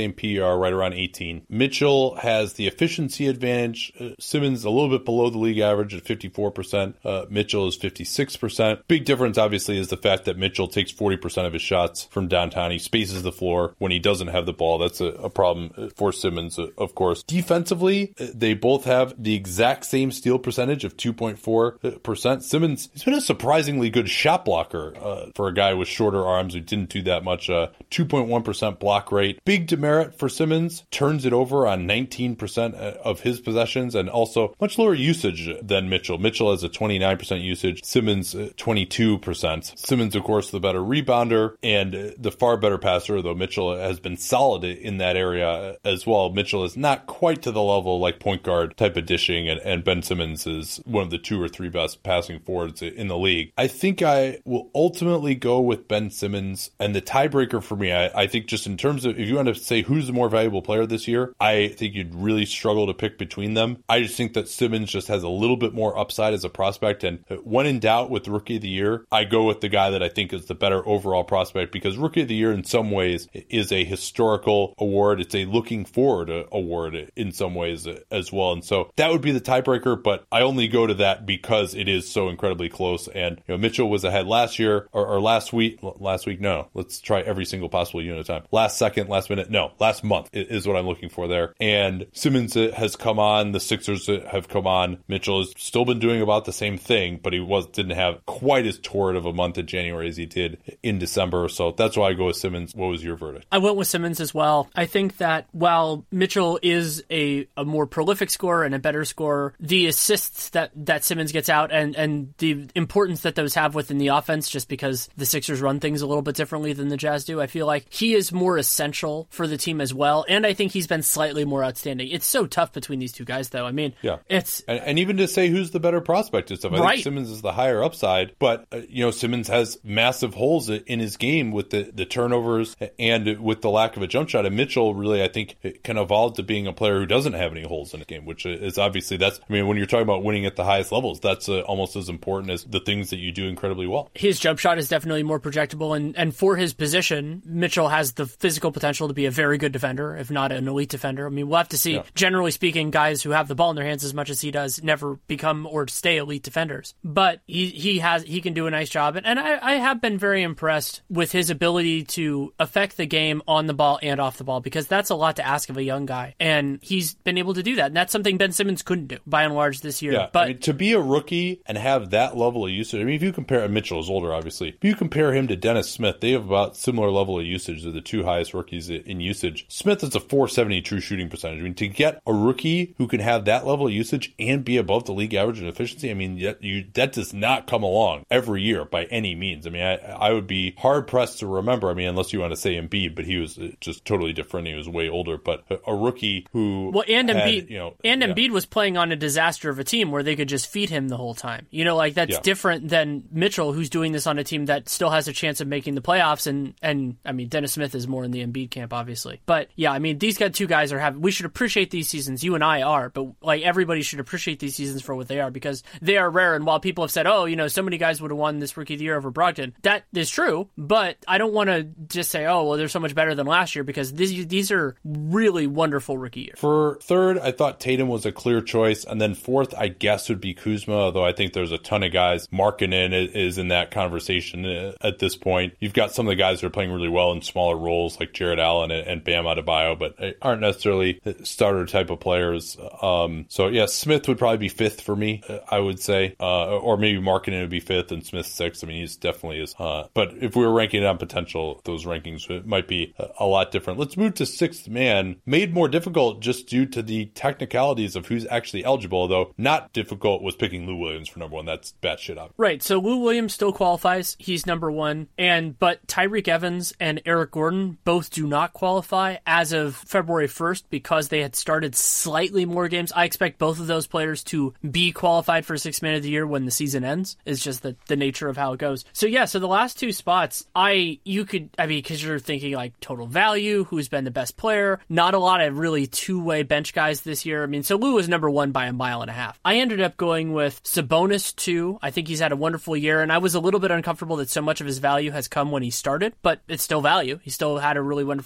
same P E R, right around eighteen. Mitchell has the efficiency advantage. Uh, Simmons a little bit below the league average at fifty-four percent. Uh, Mitchell is fifty-six percent. Big difference, obviously, is the fact that Mitchell takes forty percent of his shots from downtown. He spaces the floor when he doesn't have the ball. That's a, a problem for Simmons, uh, of course. Defensively, uh, they both have the exact same steal percentage of two point four percent. Simmons has been a surprisingly good shot blocker uh, for a guy with shorter arms who didn't do that much. Uh, two point one percent block rate. Big demerit for Simmons. Turns it over on nineteen percent of his possessions, and also much lower usage than Mitchell. Mitchell has a twenty-nine percent usage. Simmons, uh, twenty-two percent. Simmons, of course, the better rebounder and uh, the far better passer, though Mitchell has been solid in that area as well. Mitchell is not quite to the level like point guard type of dishing, and, and Ben Simmons is one of the two or three best passing forwards in the league. I think I will ultimately go with Ben Simmons, and the tiebreaker for me, I, I think just in terms of if you want to say who's the more valuable player this year, I think you'd really struggle to pick between them. I just think that Simmons just has a little bit more upside as a prospect, and when in doubt with Rookie of the Year, I go with the guy that I think is the better overall prospect, because Rookie of the Year in some ways is a historical award. It's a looking forward award in some ways as well, and so that would be the tiebreaker, but I only go to that because it is so incredibly close. And you know, Mitchell was ahead last year or, or last week. Last week, no. Let's try every single possible unit of time. Last second, last minute, no. Last month is what I'm looking for there. And Simmons has come on. The Sixers have come on. Mitchell has still been doing about the same thing, but he was didn't have quite as torrid of a month in January as he did in December. So that's why I go with Simmons. What was your verdict? I went with Simmons as well. I think that while Mitchell is a, a more prolific scorer and a better scorer, the assists that, that Simmons gets out and, and the importance that those have within the offense, just because the Sixers run things a little bit differently than the Jazz do, I feel like he is more essential for the team as well. And I think he's been slightly more outstanding. It's so tough between these two guys, though. I mean, yeah. it's... And, and even to say who's the better prospect and stuff, I right. think Simmons is the higher upside, but, uh, you know, Simmons has massive holes in his game with the, the turnovers and with the lack of a jump shot. And Mitchell really, I think, can evolve to being a player who doesn't have any holes in his game, which is obviously, that's, I mean, when you're talking about winning at the highest levels, that's uh, almost as important as the things that you do incredibly well. His jump shot is definitely more projectable, and, and for his position, Mitchell has the physical potential to be a very good defender, if not an elite defender. I mean, we'll have to see. Yeah. Generally speaking, guys who have the ball in their hands as much as he does never become or stay elite defenders. But he he has he can do a nice job, and, and I, I have been very impressed with his ability to affect the game on the ball and off the ball, because that's a lot to ask of a young guy, and he's been able to do that, and that's something Ben Simmons couldn't do by and large this year. Yeah, but I mean, to be a rookie and have that level of usage, I mean, if you compare, Mitchell is older, obviously, if you compare him to Dennis Smith, they have about similar level of usage. They're the two highest rookies in usage. Smith is a four seventy true shooting percentage. I mean, to get a rookie who can have that level of usage and be above the league average in efficiency, I mean, that, you, that does not come along every year by any means. I mean, I, I would be hard-pressed to remember, I mean, unless you want to say Embiid, but he was just totally different. He was way older, but a, a rookie who Well, and had, Embiid, you know, and yeah. Embiid was playing on a disaster of a team where they could just feed him the whole time. You know, like that's yeah. different than Mitchell, who's doing this on a team that still has a chance of making the playoffs. And, and I mean, Dennis Smith is more in the Embiid camp, obviously. But yeah, I mean, these guys, two guys are having, we should appreciate these seasons. You and I are, but like everybody should appreciate these seasons for what they are, because they are rare. And while people have said, oh, you know, so many guys would have won this Rookie of the Year over Brogdon, that is true. But I don't want to just say, oh, well, they're so much better than last year, because these, these are really wonderful rookie years. For third, I thought Tatum was a clear choice. And then fourth, I guess, would be Kuzma, although I think there's a ton of guys. Markkanen is in that conversation at this point. You've got some of the guys who are playing really well in smaller roles, like Jared Allen and Bam Adebayo, but aren't necessarily starter type of players. Um, so, yeah, Smith would probably be fifth for me, I would say. Uh, or maybe Markkanen would be fifth and Smith sixth. I mean, he's definitely is. Uh, but if we were ranking it on potential, those rankings might be a lot different. Let's move to sixth man. Made more difficult just due to the technicalities of who's actually eligible, though not difficult was picking Lou Williams for number one. That's batshit up. Right. So Lou Williams still qualifies. He's number one. And but Tyreek Evans and Eric Gordon both do not qualify as of February first because they had started slightly more games. I expect both of those players to be qualified for sixth man of the year when the season ends. It's just the, the nature of how it goes. So yeah, so the last two spots, I you could, I mean, because you're thinking like total value, who's been the best player. Not a lot of really two-way bench guys this year. I mean, so Lou was number one by a mile and a half. I ended up going with Sabonis two. I think he's had a wonderful year, and I was a little bit uncomfortable that so much of his value has come when he started, but it's still value. He still had a really wonderful year.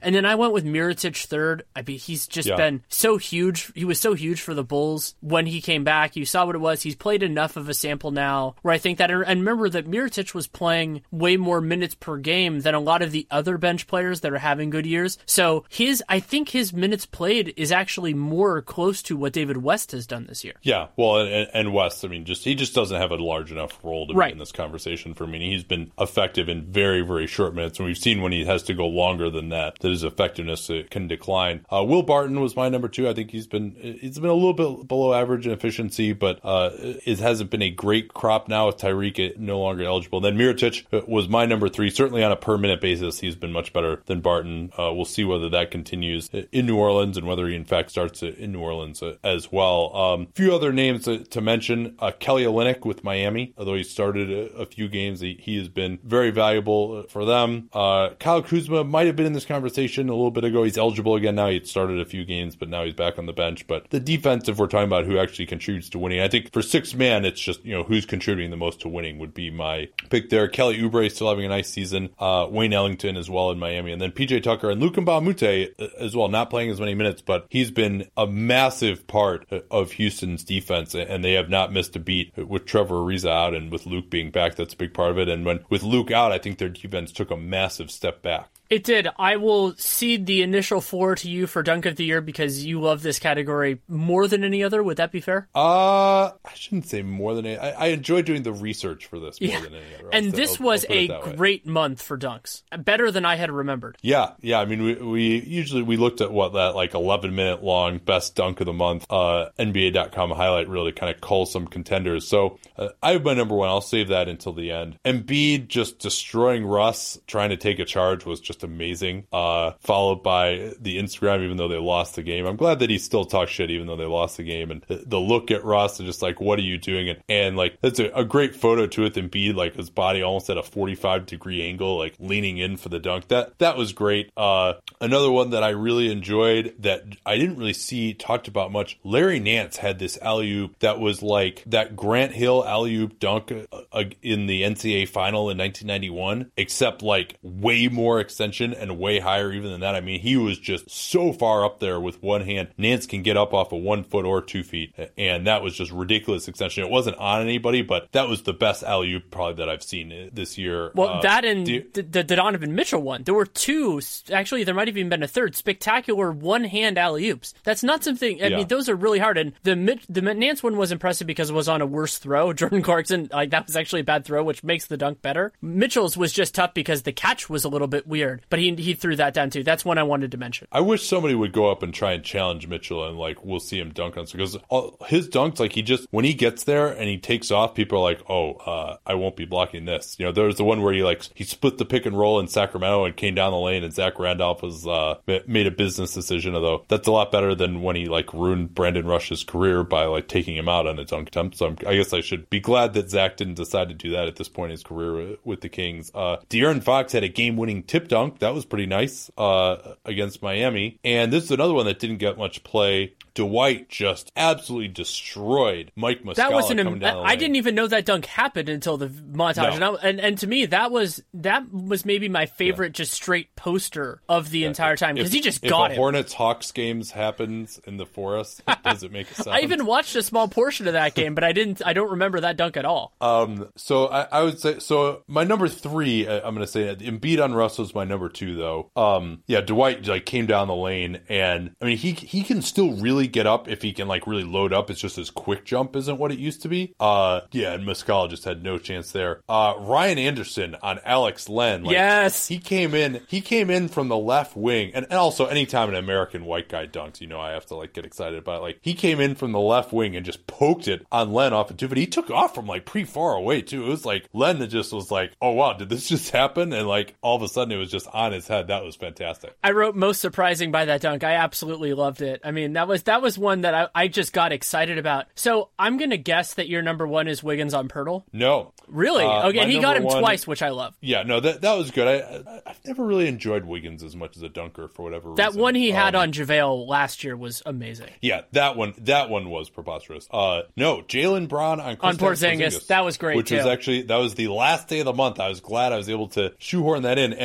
And then I went with Mirotic third. I mean, he's just yeah. been so huge. He was so huge for the Bulls when he came back. You saw what it was. He's played enough of a sample now where I think that, and remember that Mirotic was playing way more minutes per game than a lot of the other bench players that are having good years. So his, I think his minutes played is actually more close to what David West has done this year. Yeah, well, and, and West, I mean, just he just doesn't have a large enough role to right. be in this conversation for me. He's been effective in very, very short minutes, and we've seen when he has to go longer than that, that his effectiveness can decline. Uh, Will Barton was my number two. I think he's been he's been a little bit below average in efficiency, but uh, it hasn't been a great crop now with Tyreek no longer eligible. Then Mirotic was my number three. Certainly on a per minute basis, he's been much better than Barton. Uh, we'll see whether that continues in New Orleans and whether he in fact starts in New Orleans as well. A um, few other names to, to mention: uh, Kelly Olynyk with Miami. Although he started a, a few games, he, he has been very valuable for them. Uh, Kyle Kuzma might have been in this conversation a little bit ago. He's eligible again now. He started a few games, but now he's back on the bench. But the defense, if we're talking about who actually contributes to winning, I think for six man, it's just, you know, who's contributing the most to winning would be my pick there. Kelly Oubre still having a nice season. Uh, Wayne Ellington as well in Miami. And then P J Tucker and Luka Mbamute as well, not playing as many minutes, but he's been a massive part of Houston's defense, and they have not missed a beat with Trevor Ariza out and with Luke being back. That's a big part of it. And when with Luke out, I think their defense took a massive step back. It did. I will cede the initial four to you for Dunk of the Year because you love this category more than any other. Would that be fair? Uh, I shouldn't say more than any. I, I enjoy doing the research for this more yeah. than any other. And I'll, this I'll, was I'll a great way. month for dunks. Better than I had remembered. Yeah, yeah. I mean, we, we usually we looked at what that like eleven minute long best dunk of the month uh, N B A dot com highlight really kind of calls some contenders. So uh, I have my number one. I'll save that until the end. Embiid just destroying Russ, trying to take a charge was just amazing. Uh, followed by the Instagram, even though they lost the game. I'm glad that he still talks shit, even though they lost the game. And the, the look at Russ and just like, what are you doing? And, and like, that's a, a great photo too with Embiid, like his body almost at a forty-five degree angle, like leaning in for the dunk. That, that was great. Uh, another one that I really enjoyed that I didn't really see talked about much. Larry Nance had this alley-oop that was like that Grant Hill alley-oop dunk uh, in the N C double A final in nineteen ninety-one, except like way more extension and way higher even than that. I mean, he was just so far up there with one hand. Nance can get up off of one foot or two feet, and that was just ridiculous extension. It wasn't on anybody, but that was the best alley-oop probably that I've seen this year. Well, uh, that and do, the, the Donovan Mitchell one. There were two, actually there might have even been a third, spectacular one-hand alley-oops. That's not something, I yeah. mean, those are really hard. And the the Nance one was impressive because it was on a worse throw. Jordan Clarkson, like that was actually a bad throw, which makes the dunk better. Mitchell's was just tough because the catch was a little bit weird, but he he threw that down too. That's one I wanted to mention. I wish somebody would go up and try and challenge Mitchell, and like we'll see him dunk on, because his dunks, like he just when he gets there and he takes off, people are like, oh, uh, I won't be blocking this. You know, there was the one where he like he split the pick and roll in Sacramento and came down the lane, and Zach Randolph was uh, made a business decision. Although that's a lot better than when he like ruined Brandon Rush's career by like taking him out on a dunk attempt. So I'm, I guess I should be glad that Zach didn't decide to do that at this point in his career with the Kings. Uh, De'Aaron Fox had a game-winning tip dunk. That was pretty nice uh, against Miami. And this is another one that didn't get much play. Dwight just absolutely destroyed Mike Muscala. That wasn't. Coming down the I lane. didn't even know that dunk happened until the montage. No. And, I, and and to me, that was that was maybe my favorite, yeah. just straight poster of the yeah. entire time because he just if got a it. Hornets Hawks games happens in the forest, does it make a sound? I even watched a small portion of that game, but I didn't. I don't remember that dunk at all. Um. So I, I would say so. My number three, I'm going to say Embiid on Russell's my number two though. Um. Yeah, Dwight like came down the lane, and I mean he he can still really get up if he can like really load up. It's just his quick jump isn't what it used to be. Uh. Yeah, and Muscala just had no chance there. Uh. Ryan Anderson on Alex Len. Like, yes. He came in. He came in from the left wing, and, and also anytime an American white guy dunks, you know I have to like get excited about it. Like he came in from the left wing and just poked it on Len off of two, but he took off from like pretty far away too. It was like Len that just was like, oh wow, did this just happen? And like all of a sudden it was just on his head. That was fantastic. I wrote most surprising by that dunk. I absolutely loved it. I mean, that was that was one that I, I just got excited about. So I'm gonna guess that your number one is Wiggins on Pirtle. No, really? Uh, okay, he got him one, twice, which I love. Yeah, no, that that was good. I, I I've never really enjoyed Wiggins as much as a dunker for whatever reason. That one he um, had on JaVale last year was amazing. Yeah, that one that one was preposterous. Uh, no, Jaylen Brown on on Porzingis. Porzingis, that was great which too. was actually that was the last day of the month. I was glad I was able to shoehorn that in, and that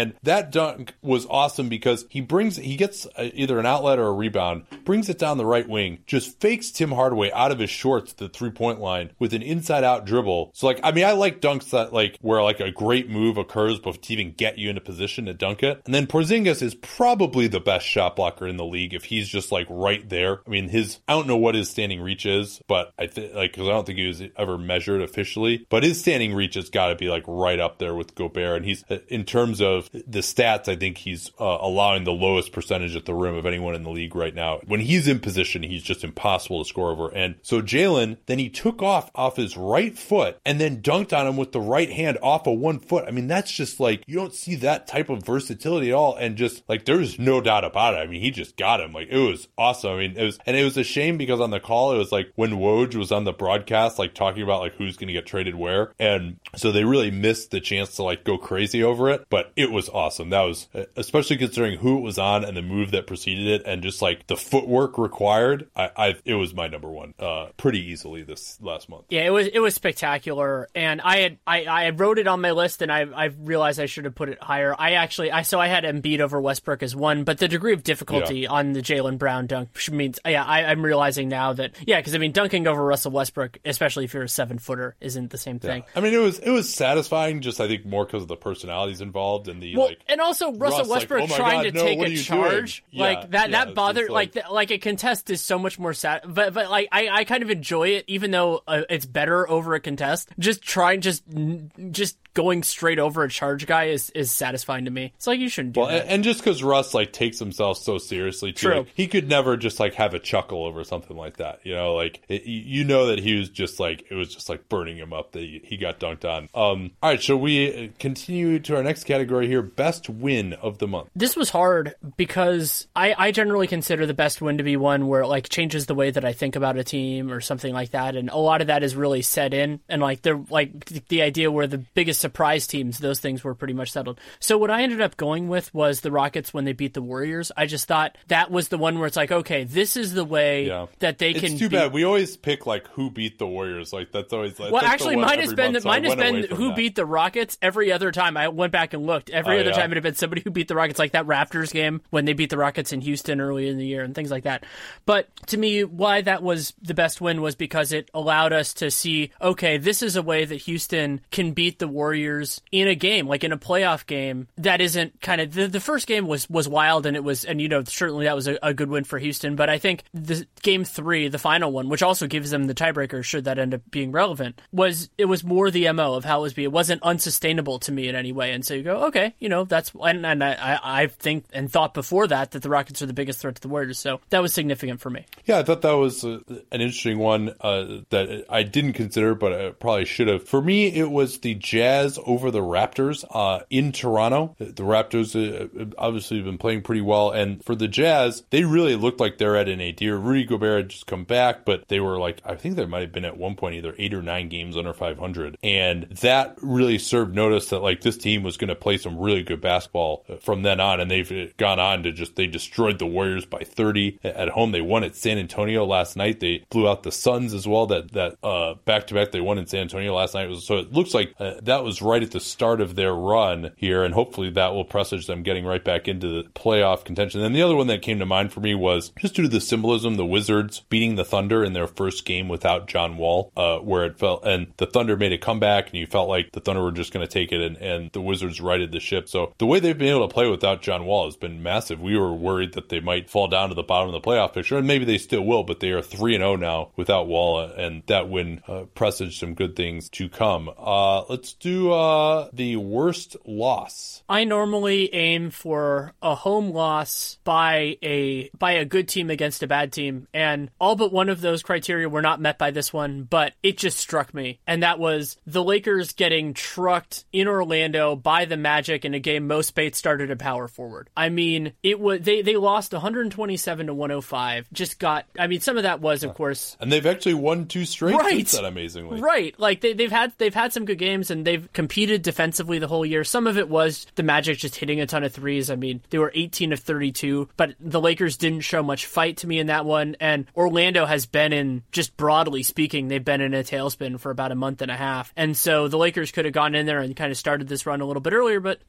that dunk was awesome because he brings, he gets either an outlet or a rebound, brings it down the right wing, just fakes Tim Hardaway out of his shorts to the three-point line with an inside-out dribble. So, like, I mean, I like dunks that, like, where, like, a great move occurs but to even get you into position to dunk it. And then Porzingis is probably the best shot blocker in the league if he's just, like, right there. I mean, his, I don't know what his standing reach is, but I think, like, because I don't think he was ever measured officially, but his standing reach has got to be, like, right up there with Gobert. And he's, in terms of the stats, I think he's uh, allowing the lowest percentage at the rim of anyone in the league right now. When he's in position, he's just impossible to score over. And so Jalen, then he took off off his right foot and then dunked on him with the right hand off of one foot. I mean, that's just like, you don't see that type of versatility at all. And just like, there's no doubt about it. I mean, he just got him. Like, it was awesome. I mean, it was, and it was a shame because on the call, it was like when Woj was on the broadcast, like talking about like who's going to get traded where. And so they really missed the chance to like go crazy over it. But it was awesome. That was, especially considering who it was on and the move that preceded it and just like the footwork required. I, I it was my number one, uh, pretty easily this last month. Yeah, it was it was spectacular, and I had I, I wrote it on my list, and I I realized I should have put it higher. I actually I so I had Embiid over Westbrook as one, but the degree of difficulty yeah. on the Jaylen Brown dunk means yeah I, I'm realizing now that yeah because I mean dunking over Russell Westbrook, especially if you're a seven footer, isn't the same thing. Yeah. I mean it was it was satisfying, just I think more because of the personalities involved and the well, like and also Russell Russ, Westbrook like, oh trying God, to no, take a charge yeah, like that yeah, that bothered like like, like a contest is so much more sad, but but like I I kind of enjoy it even though uh, it's better over a contest. Just trying just just going straight over a charge guy is, is satisfying to me. It's like you shouldn't do well, that. And just because Russ like takes himself so seriously, too, True. Like, he could never just like have a chuckle over something like that. You know, like it, you know that he was just like it was just like burning him up that he, he got dunked on. Um, all right, shall we continue to our next category here? Best win of the month. This was hard because I, I generally consider the best win to be one where it like changes the way that I think about a team or something like that, and a lot of that is really set in, and like they're like the idea where the biggest surprise teams, those things were pretty much settled. So what I ended up going with was the Rockets when they beat the Warriors. I just thought that was the one where it's like, okay, this is the way yeah. that they it's can. It's too beat... bad. We always pick like who beat the Warriors. Like that's always. Like, well, that's actually, mine has been month, mine so has been who that. beat the Rockets. Every other time I went back and looked, every oh, other yeah. time it had been somebody who beat the Rockets, like that Raptors game when they beat the Rockets in Houston early in the year and things like that. But to me, why that was the best win was because it allowed us to see, okay, this is a way that Houston can beat the Warriors in a game, like in a playoff game that isn't kind of the, the first game was was wild and it was and you know certainly that was a, a good win for Houston, but I think the game three, the final one, which also gives them the tiebreaker should that end up being relevant, was it was more the M O of how it was be. It wasn't unsustainable to me in any way, and so you go, okay, you know that's and, and I I think and thought before that that the Rockets are the biggest threat to the Warriors, so that was significant for me. Yeah, I thought that was a, an interesting one uh, that I didn't consider, but I probably should have. For me, it was the Jazz over the Raptors uh, in Toronto. The Raptors uh, obviously have been playing pretty well, and for the Jazz, they really looked like they're at an nadir. Rudy Gobert had just come back, but they were like, I think they might have been at one point either eight or nine games under five hundred, and that really served notice that like this team was going to play some really good basketball from then on, and they've gone on to just, they destroyed the Warriors by thirty at home. They won at San Antonio last night. They blew out the Suns as well. That that uh, back-to-back they won in San Antonio last night. So it looks like uh, that was right at the start of their run here, and hopefully that will presage them getting right back into the playoff contention. And the other one that came to mind for me was just due to the symbolism, the Wizards beating the Thunder in their first game without John Wall, uh, where it felt, and the Thunder made a comeback, and you felt like the Thunder were just going to take it, and, and the Wizards righted the ship. So the way they've been able to play without John Wall has been massive. We were worried that they might fall down to the bottom of the playoff picture, and maybe they still will, but they are three and oh now without Wall, and that win uh, presaged some good things to come. Uh, let's do uh, the worst loss. I normally aim for a home loss by a by a good team against a bad team, and all but one of those criteria were not met by this one, but it just struck me, and that was the Lakers getting trucked in Orlando by the Magic in a game Mo Spates started a power forward. I mean, it was they, they lost one twenty-seven to one oh five. Just got, I mean, some of that was, of course, and they've actually won two straight right, since that, amazingly. Right, like they, they've had they've had some good games, and they've competed defensively the whole year. Some of it was the Magic just hitting a ton of threes. I mean, they were eighteen of thirty-two, but the Lakers didn't show much fight to me in that one, and Orlando has been in, just broadly speaking, they've been in a tailspin for about a month and a half, and so the Lakers could have gone in there and kind of started this run a little bit earlier, but maybe it was the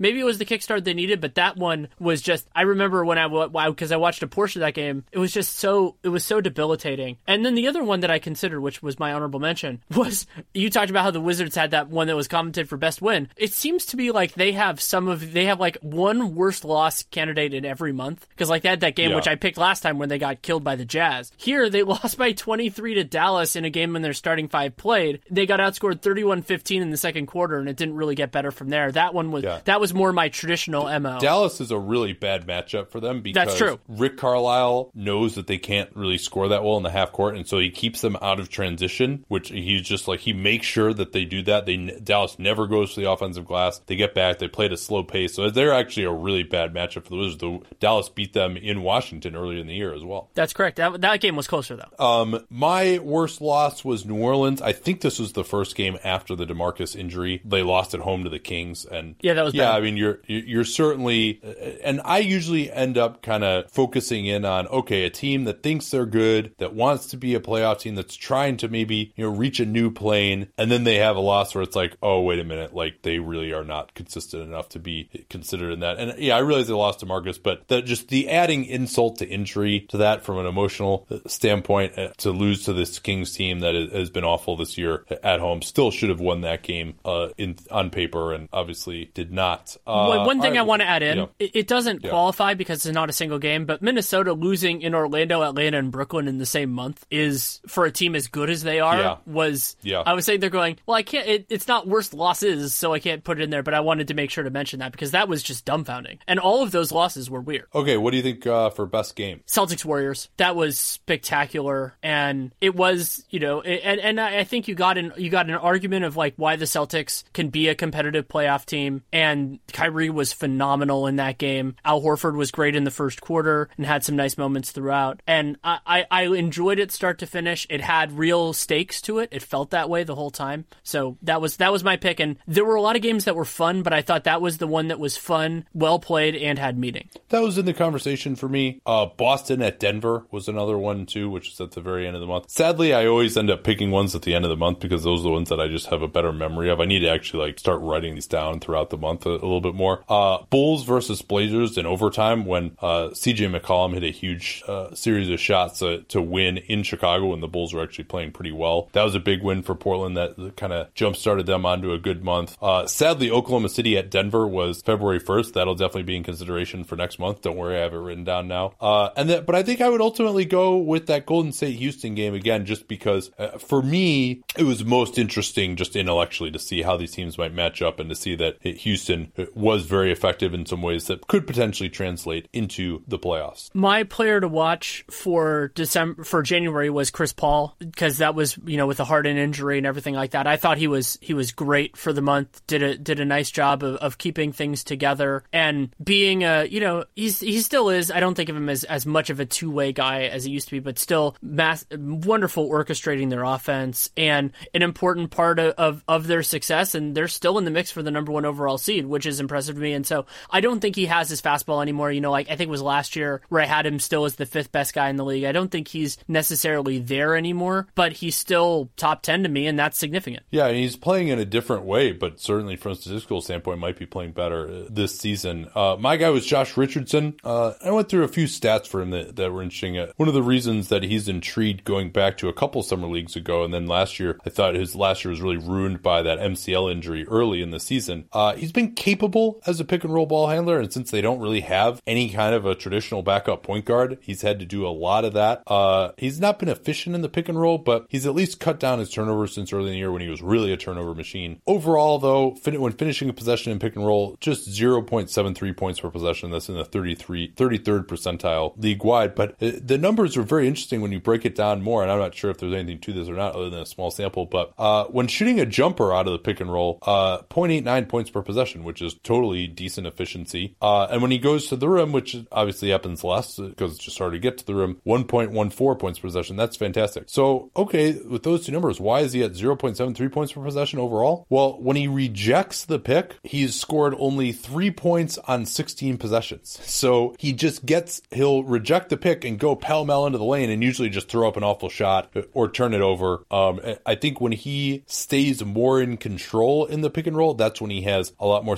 kickstart they needed, but that one was just, I remember when I, because I watched a portion of that game, it was just so, it was so debilitating. And then the other one that I considered, which was my honorable mention, was, you talked about how the Wizards had that one that was commented for best win. It seems to be like they have some of, they have like one worst loss candidate in every month. Because like they had that game, yeah. which I picked last time when they got killed by the Jazz. Here, they lost by twenty-three to Dallas in a game when their starting five played. They got outscored thirty-one fifteen in the second quarter, and it didn't really get better from there. That one was, yeah. that was more my traditional M O. Dallas is a really bad matchup for them because That's true. Rick Carlisle knows that they can't really score that well in the half court, and so he keeps them out of transition, which he's just like, he makes sure that they do that. They Dallas never goes to the offensive glass. They get back. They play at a slow pace. So they're actually a really bad matchup for the Wizards. The, Dallas beat them in Washington earlier in the year as well. That's correct. That, that game was closer, though. Um, my worst loss was New Orleans. I think this was the first game after the DeMarcus injury. They lost at home to the Kings. And yeah, that was yeah, bad. I mean, you're you're certainly, and I usually end up kind of focusing in on, okay, a team that thinks they're good, that wants to be a playoff team, that's trying to maybe, you know, reach a new plane, and then they have a loss where it's like, oh, wait a minute, like they really are not consistent enough to be considered in that. And yeah, I realize they lost to Marcus, but the, just the adding insult to injury to that from an emotional standpoint, uh, to lose to this Kings team that has been awful this year at home, still should have won that game uh, in on paper, and obviously did not. Uh, One thing right, I want to add in, yeah. it, it doesn't yeah. qualify because it's not a single game, but Minnesota losing in Orlando, Atlanta, and Brooklyn in the same month is, for a team as good as they are, yeah. was, yeah. I was saying they're going, well, I can't, it, it's not worst losses, so I can't put it in there, but I wanted to make sure to mention that because that was just dumbfounding. And all of those losses were weird. Okay, what do you think uh, for best game? Celtics Warriors. That was spectacular, and it was, you know, and and I think you got an you got an argument of like why the Celtics can be a competitive playoff team, and Kyrie was phenomenal in that game. Al Horford was great in the first quarter and had some nice moments throughout, and I, I, I enjoyed it start to finish. It had real stakes to it. It felt that way the whole time. So that was that was my pick, and there were a lot of games that were fun, but I thought that was the one that was fun, well played, and had meaning. That was in the conversation for me. Uh, Boston at Denver was another one too, which is at the very end of the month. Sadly, I always end up picking ones at the end of the month because those are the ones that I just have a better memory of. I need to actually like start writing these down throughout the month a, a little bit more. Uh, Bulls versus Blazers in overtime when uh, C J McCollum hit a huge uh, series of shots uh, to win in Chicago when the Bulls were actually playing pretty well. That was a big win for Portland that kind of jump-started them onto a good month. Uh, sadly, Oklahoma City at Denver was February first. That'll definitely be in consideration for next month. Don't worry, I have it written down now. Uh, and that, but I think I would ultimately go with that Golden State-Houston game again, just because uh, for me, it was most interesting just intellectually to see how these teams might match up and to see that Houston was very effective in some ways that could potentially translate into the playoffs. My player to watch for December, for January was Chris Paul, because that was, you know, with the Harden injury and everything like that. I thought he was he was great for the month. Did a did a nice job of, of keeping things together and being a, you know, he's he still is. I don't think of him as, as much of a two way guy as he used to be, but still mass, wonderful orchestrating their offense and an important part of, of of their success. And they're still in the mix for the number one overall seed, which is impressive to me. And so I don't think he has his fastball anymore. You know, like I think it was last year where I had him still as the fifth best guy in the league. I don't think he's necessarily there anymore, but he's still top ten to me, and that's significant. Yeah, and he's playing in a different way, but certainly from a statistical standpoint might be playing better this season. Uh, my guy was Josh Richardson. Uh, I went through a few stats for him that, that were interesting. Uh, one of the reasons that he's intrigued going back to a couple summer leagues ago, and then last year, I thought his last year was really ruined by that M C L injury early in the season. Uh, he's been capable as a pick and roll ball handler, and since they don't really have any kind of a traditional backup point guard, he's had to do a lot of that. Uh, he's not been efficient in the pick and roll, but he's at least cut down his turnovers since early in the year when he was really a turnover machine. Overall, though, fin- when finishing a possession in pick and roll, just zero point seven three points per possession. That's in the thirty-three, thirty-third percentile league-wide. But uh, the numbers are very interesting when you break it down more, and I'm not sure if there's anything to this or not other than a small sample, but uh, when shooting a jumper out of the pick and roll, uh, zero point eight nine points per possession, which is totally decent efficiency. Uh, and when he goes to the rim, which obviously happens less because it's just hard to get to the rim, one point one four points per possession. That's fantastic. So, okay, with those two numbers, why is he at zero point seven three points per possession overall? Well, when he rejects the pick, he's scored only three points on sixteen possessions. So he just gets, he'll reject the pick and go pell-mell into the lane and usually just throw up an awful shot or turn it over. Um, I think when he stays more in control in the pick and roll, that's when he has a lot more success. When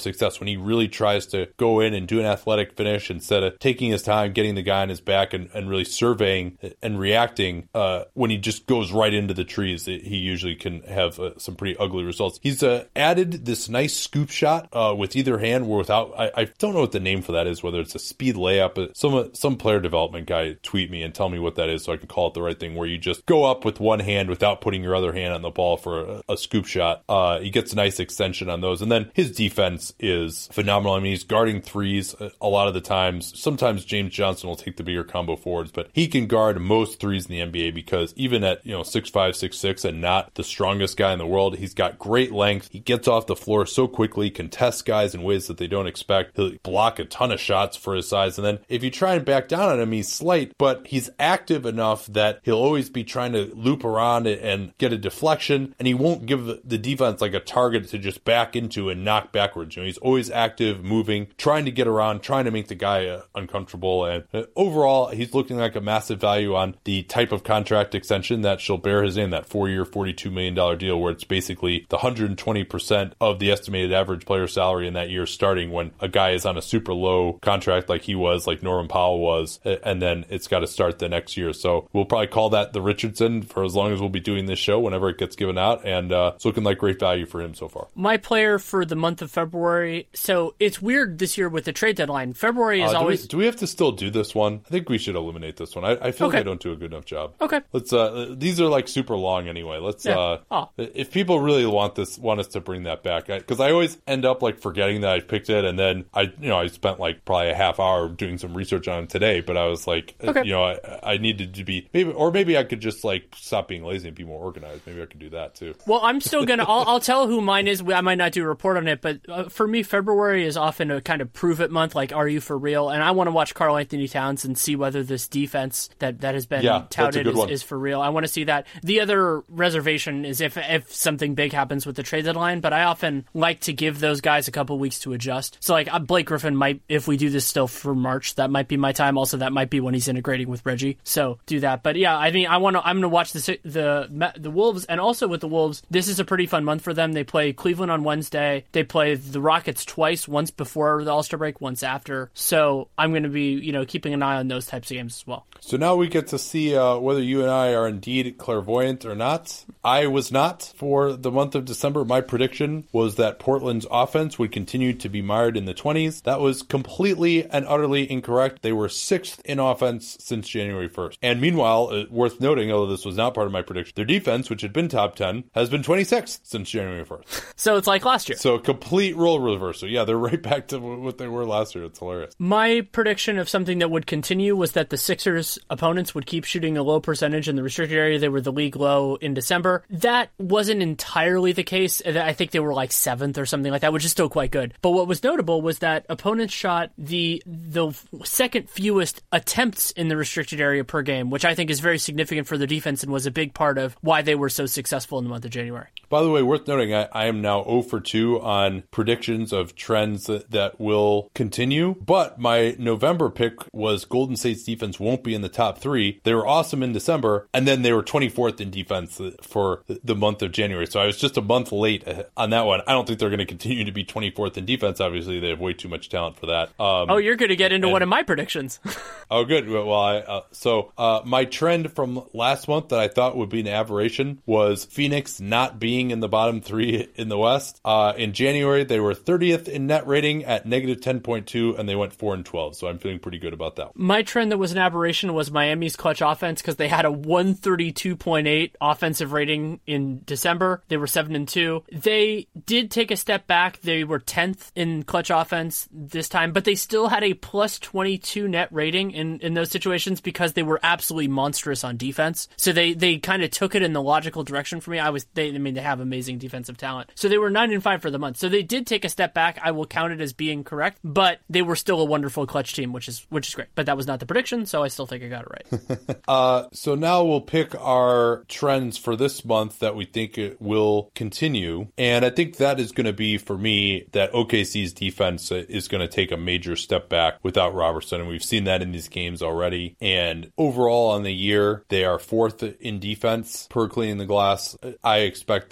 he really tries to go in and do an athletic finish instead of taking his time, getting the guy on his back and, and really surveying and reacting, uh, when he just goes right into the trees, it, he usually can have uh, some pretty ugly results. He's uh, added this nice scoop shot uh, with either hand or without, I, I don't know what the name for that is, whether it's a speed layup. Some, some player development guy tweet me and tell me what that is so I can call it the right thing, where you just go up with one hand without putting your other hand on the ball for a, a scoop shot. Uh, he gets a nice extension on those. And then his defense is phenomenal. I mean, he's guarding threes a lot of the times. Sometimes James Johnson will take the bigger combo forwards, but he can guard most threes in the N B A because even at, you know, six five, six six and not the strongest guy in the world, he's got great length. He gets off the floor so quickly, contests guys in ways that they don't expect. He'll block a ton of shots for his size. And then if you try and back down on him, he's slight, but he's active enough that he'll always be trying to loop around and get a deflection, and he won't give the defense like a target to just back into and knock backwards. You know, he's always active, moving, trying to get around, trying to make the guy uh, uncomfortable. And uh, overall, he's looking like a massive value on the type of contract extension that shall bear his name, that four-year, forty-two million dollars deal, where it's basically the one hundred twenty percent of the estimated average player salary in that year starting when a guy is on a super low contract like he was, like Norman Powell was, and then it's got to start the next year. So we'll probably call that the Richardson for as long as we'll be doing this show whenever it gets given out, and uh, it's looking like great value for him so far. My player for the month of February, so it's weird this year with the trade deadline. February is uh, do always... We, do we have to still do this one? I think we should eliminate this one. I, I feel okay. like I don't do a good enough job. Okay. Let's. Uh, these are like super long anyway. Let's. Yeah. Uh, oh. If people really want this, want us to bring that back, because I, I always end up like forgetting that I picked it, and then I, you know, I spent like probably a half hour doing some research on it today, but I was like, okay. you know, I, I needed to be maybe, or maybe I could just like stop being lazy and be more organized. Maybe I could do that too. Well, I'm still gonna. I'll, I'll tell who mine is. I might not do a report on it, but uh, for me, February is often a kind of prove it month. Like, are you for real? And I want to watch Karl Anthony Towns and see whether this defense that, that has been yeah, touted is, is for real. I want to see that. The other reservation is if if something big happens with the trade deadline. But I often like to give those guys a couple weeks to adjust. So like Blake Griffin might, if we do this still for March, that might be my time. Also, that might be when he's integrating with Reggie. So do that. But yeah, I mean, I want to. I'm going to watch the the the Wolves, and also with the Wolves, this is a pretty fun month for them. They play Cleveland on Wednesday. They play the Rockets twice, once before the All-Star break, once after. So I'm going to be, you know, keeping an eye on those types of games as well. So now we get to see uh, whether you and I are indeed clairvoyant or not. I was not for the month of December. My prediction was that Portland's offense would continue to be mired in the twenties. That was completely and utterly incorrect. They were sixth in offense since January first. And meanwhile, uh, worth noting, although this was not part of my prediction, their defense, which had been top ten, has been twenty-sixth since January first. So it's like last year. So complete role reversal. Yeah, they're right back to what they were last year. It's hilarious. My prediction of something that would continue was that the Sixers' opponents would keep shooting a low percentage in the restricted area. They were the league low in December. That wasn't entirely the case. I think they were like seventh or something like that, which is still quite good. But what was notable was that opponents shot the the second fewest attempts in the restricted area per game, which I think is very significant for the defense and was a big part of why they were so successful in the month of January. By the way, worth noting, I, I am now zero for two on predictions of trends that, that will continue. But my November pick was Golden State's defense won't be in the top three. They were awesome in December, and then they were twenty-fourth in defense for the month of January. So I was just a month late on that one. I don't think they're going to continue to be twenty-fourth in defense. Obviously, they have way too much talent for that. Um, oh, you're going to get into and, one of my predictions. Oh, good. Well, I, uh, so uh, my trend from last month that I thought would be an aberration was Phoenix not being in the bottom three in the West. Uh, in January, they were thirtieth in net rating at negative ten point two, and they went four and twelve. So I'm feeling pretty good about that. My trend that was an aberration was Miami's clutch offense, because they had a one thirty-two point eight offensive rating in December. They were seven and two. They did take a step back. They were tenth in clutch offense this time, but they still had a plus twenty-two net rating in, in those situations because they were absolutely monstrous on defense. So they, they kind of took it in the logical direction for me. I was, they, I mean, they have amazing defensive talent. So they were nine and five for the month. So they did take a step back. I will count it as being correct, but they were still a wonderful clutch team, which is, which is great. But that was not the prediction, so I still think I got it right. uh, so now we'll pick our trends for this month that we think it will continue. And I think that is going to be, for me, that O K C's defense is going to take a major step back without Robertson. And we've seen that in these games already. And overall on the year, they are fourth in defense per cleaning the glass. I expect that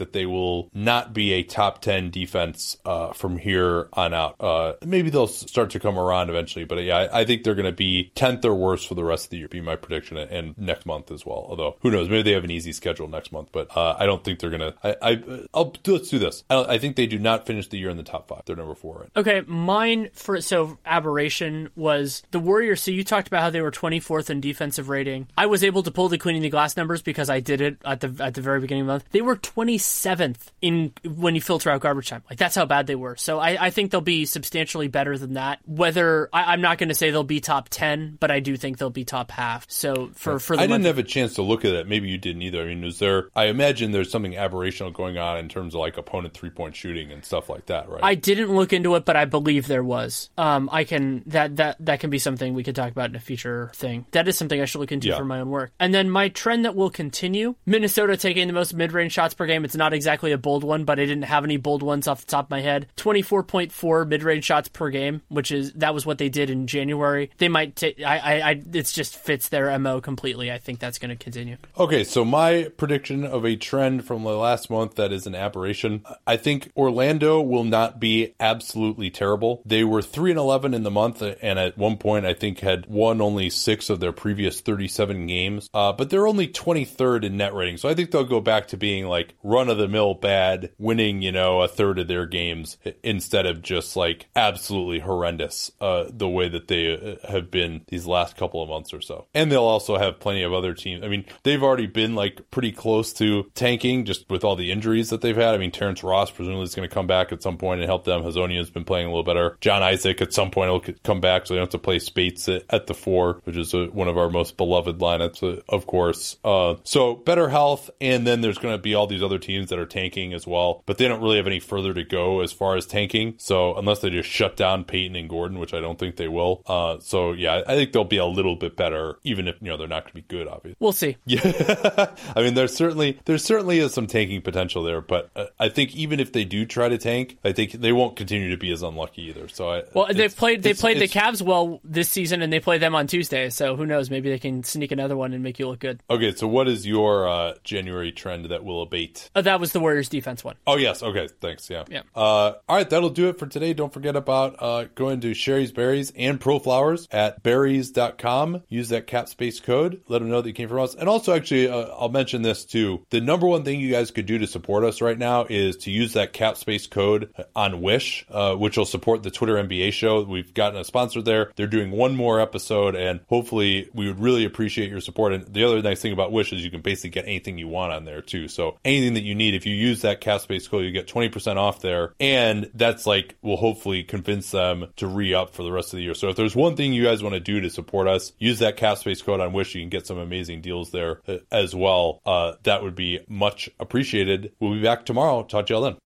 that they will not be a top ten defense uh, from here on out. Uh, maybe they'll start to come around eventually, but yeah, I, I think they're going to be tenth or worse for the rest of the year, be my prediction, and next month as well. Although, who knows, maybe they have an easy schedule next month, but uh, I don't think they're going to, I, I, I'll, let's do this. I, I think they do not finish the year in the top five. They're number four right now. Okay, mine for, so aberration was the Warriors. So you talked about how they were twenty-fourth in defensive rating. I was able to pull the Cleaning the Glass numbers because I did it at the at the very beginning of the month. They were twenty-seventh in when you filter out garbage time. Like, that's how bad they were. So I, I think they'll be substantially better than that. Whether I, I'm not going to say they'll be top ten, but I do think they'll be top half. So for for the I didn't month, have a chance to look at it. Maybe you didn't either. I mean, is there? I imagine there's something aberrational going on in terms of like opponent three point shooting and stuff like that, right? I didn't look into it, but I believe there was. Um, I can that that that can be something we could talk about in a future thing. That is something I should look into Yeah. for my own work. And then my trend that will continue: Minnesota taking the most mid-range shots per game. It's not exactly a bold one, but I didn't have any bold ones off the top of my head. twenty-four point four mid-range shots per game, which is that was what they did in January. They might take. I, I, I. It just fits their M O completely. I think that's going to continue. Okay, so my prediction of a trend from the last month that is an aberration. I think Orlando will not be absolutely terrible. They were three and eleven in the month, and at one point I think had won only six of their previous thirty-seven games. Uh, but they're only twenty-third in net rating, so I think they'll go back to being like run-of-the-mill bad, winning, you know, a third of their games instead of just like absolutely horrendous uh, the way that they uh, have been these last couple of months or so. And they'll also have plenty of other teams. I mean, they've already been like pretty close to tanking just with all the injuries that they've had. I mean, Terrence Ross presumably is going to come back at some point and help them. Hazonia's been playing a little better. John Isaac at some point will come back, so they don't have to play Spates at, at the four, which is a, one of our most beloved lineups, uh, of course. Uh, so better health, and then there's going to be all these other teams that are tanking as well, but they don't really have any further to go as far as tanking. So unless they just shut down Peyton and Gordon, which I don't think they will. Uh, so yeah, I think they'll be a little bit better, even if, you know, they're not going to be good, obviously. We'll see. Yeah, I mean, there's certainly there certainly is some tanking potential there, but uh, I think even if they do try to tank, I think they won't continue to be as unlucky either. So I, Well, they've played they it's, played it's, the Cavs well this season, and they play them on Tuesday. So who knows? Maybe they can sneak another one and make you look good. Okay, so what is your uh, January trend that will abate? Oh, that was the Warriors defense one. Oh, yes. Okay, thanks. Yeah. Yeah. Uh, all right, that'll do it for today. Don't forget about uh, going to Sherry's Berries and Pro Flowers at berries dot com. Use that cap space code. Let them know that you came from us. And also, actually, uh, I'll mention this too. The number one thing you guys could do to support us right now is to use that cap space code on Wish, uh, which will support the Twitter N B A show. We've gotten a sponsor there. They're doing one more episode, and hopefully we would really appreciate your support. And the other nice thing about Wish is you can basically get anything you want on there too. So anything that you need, if you use that cap space code, you get twenty percent off there. And that's like, will hopefully convince them to re-up for the rest of the year. So if there's one thing you guys want to do to support us, use that cap space code on Wish. You can get some amazing deals there uh, as well. Uh, that would be much appreciated. We'll be back tomorrow. Talk to y'all then.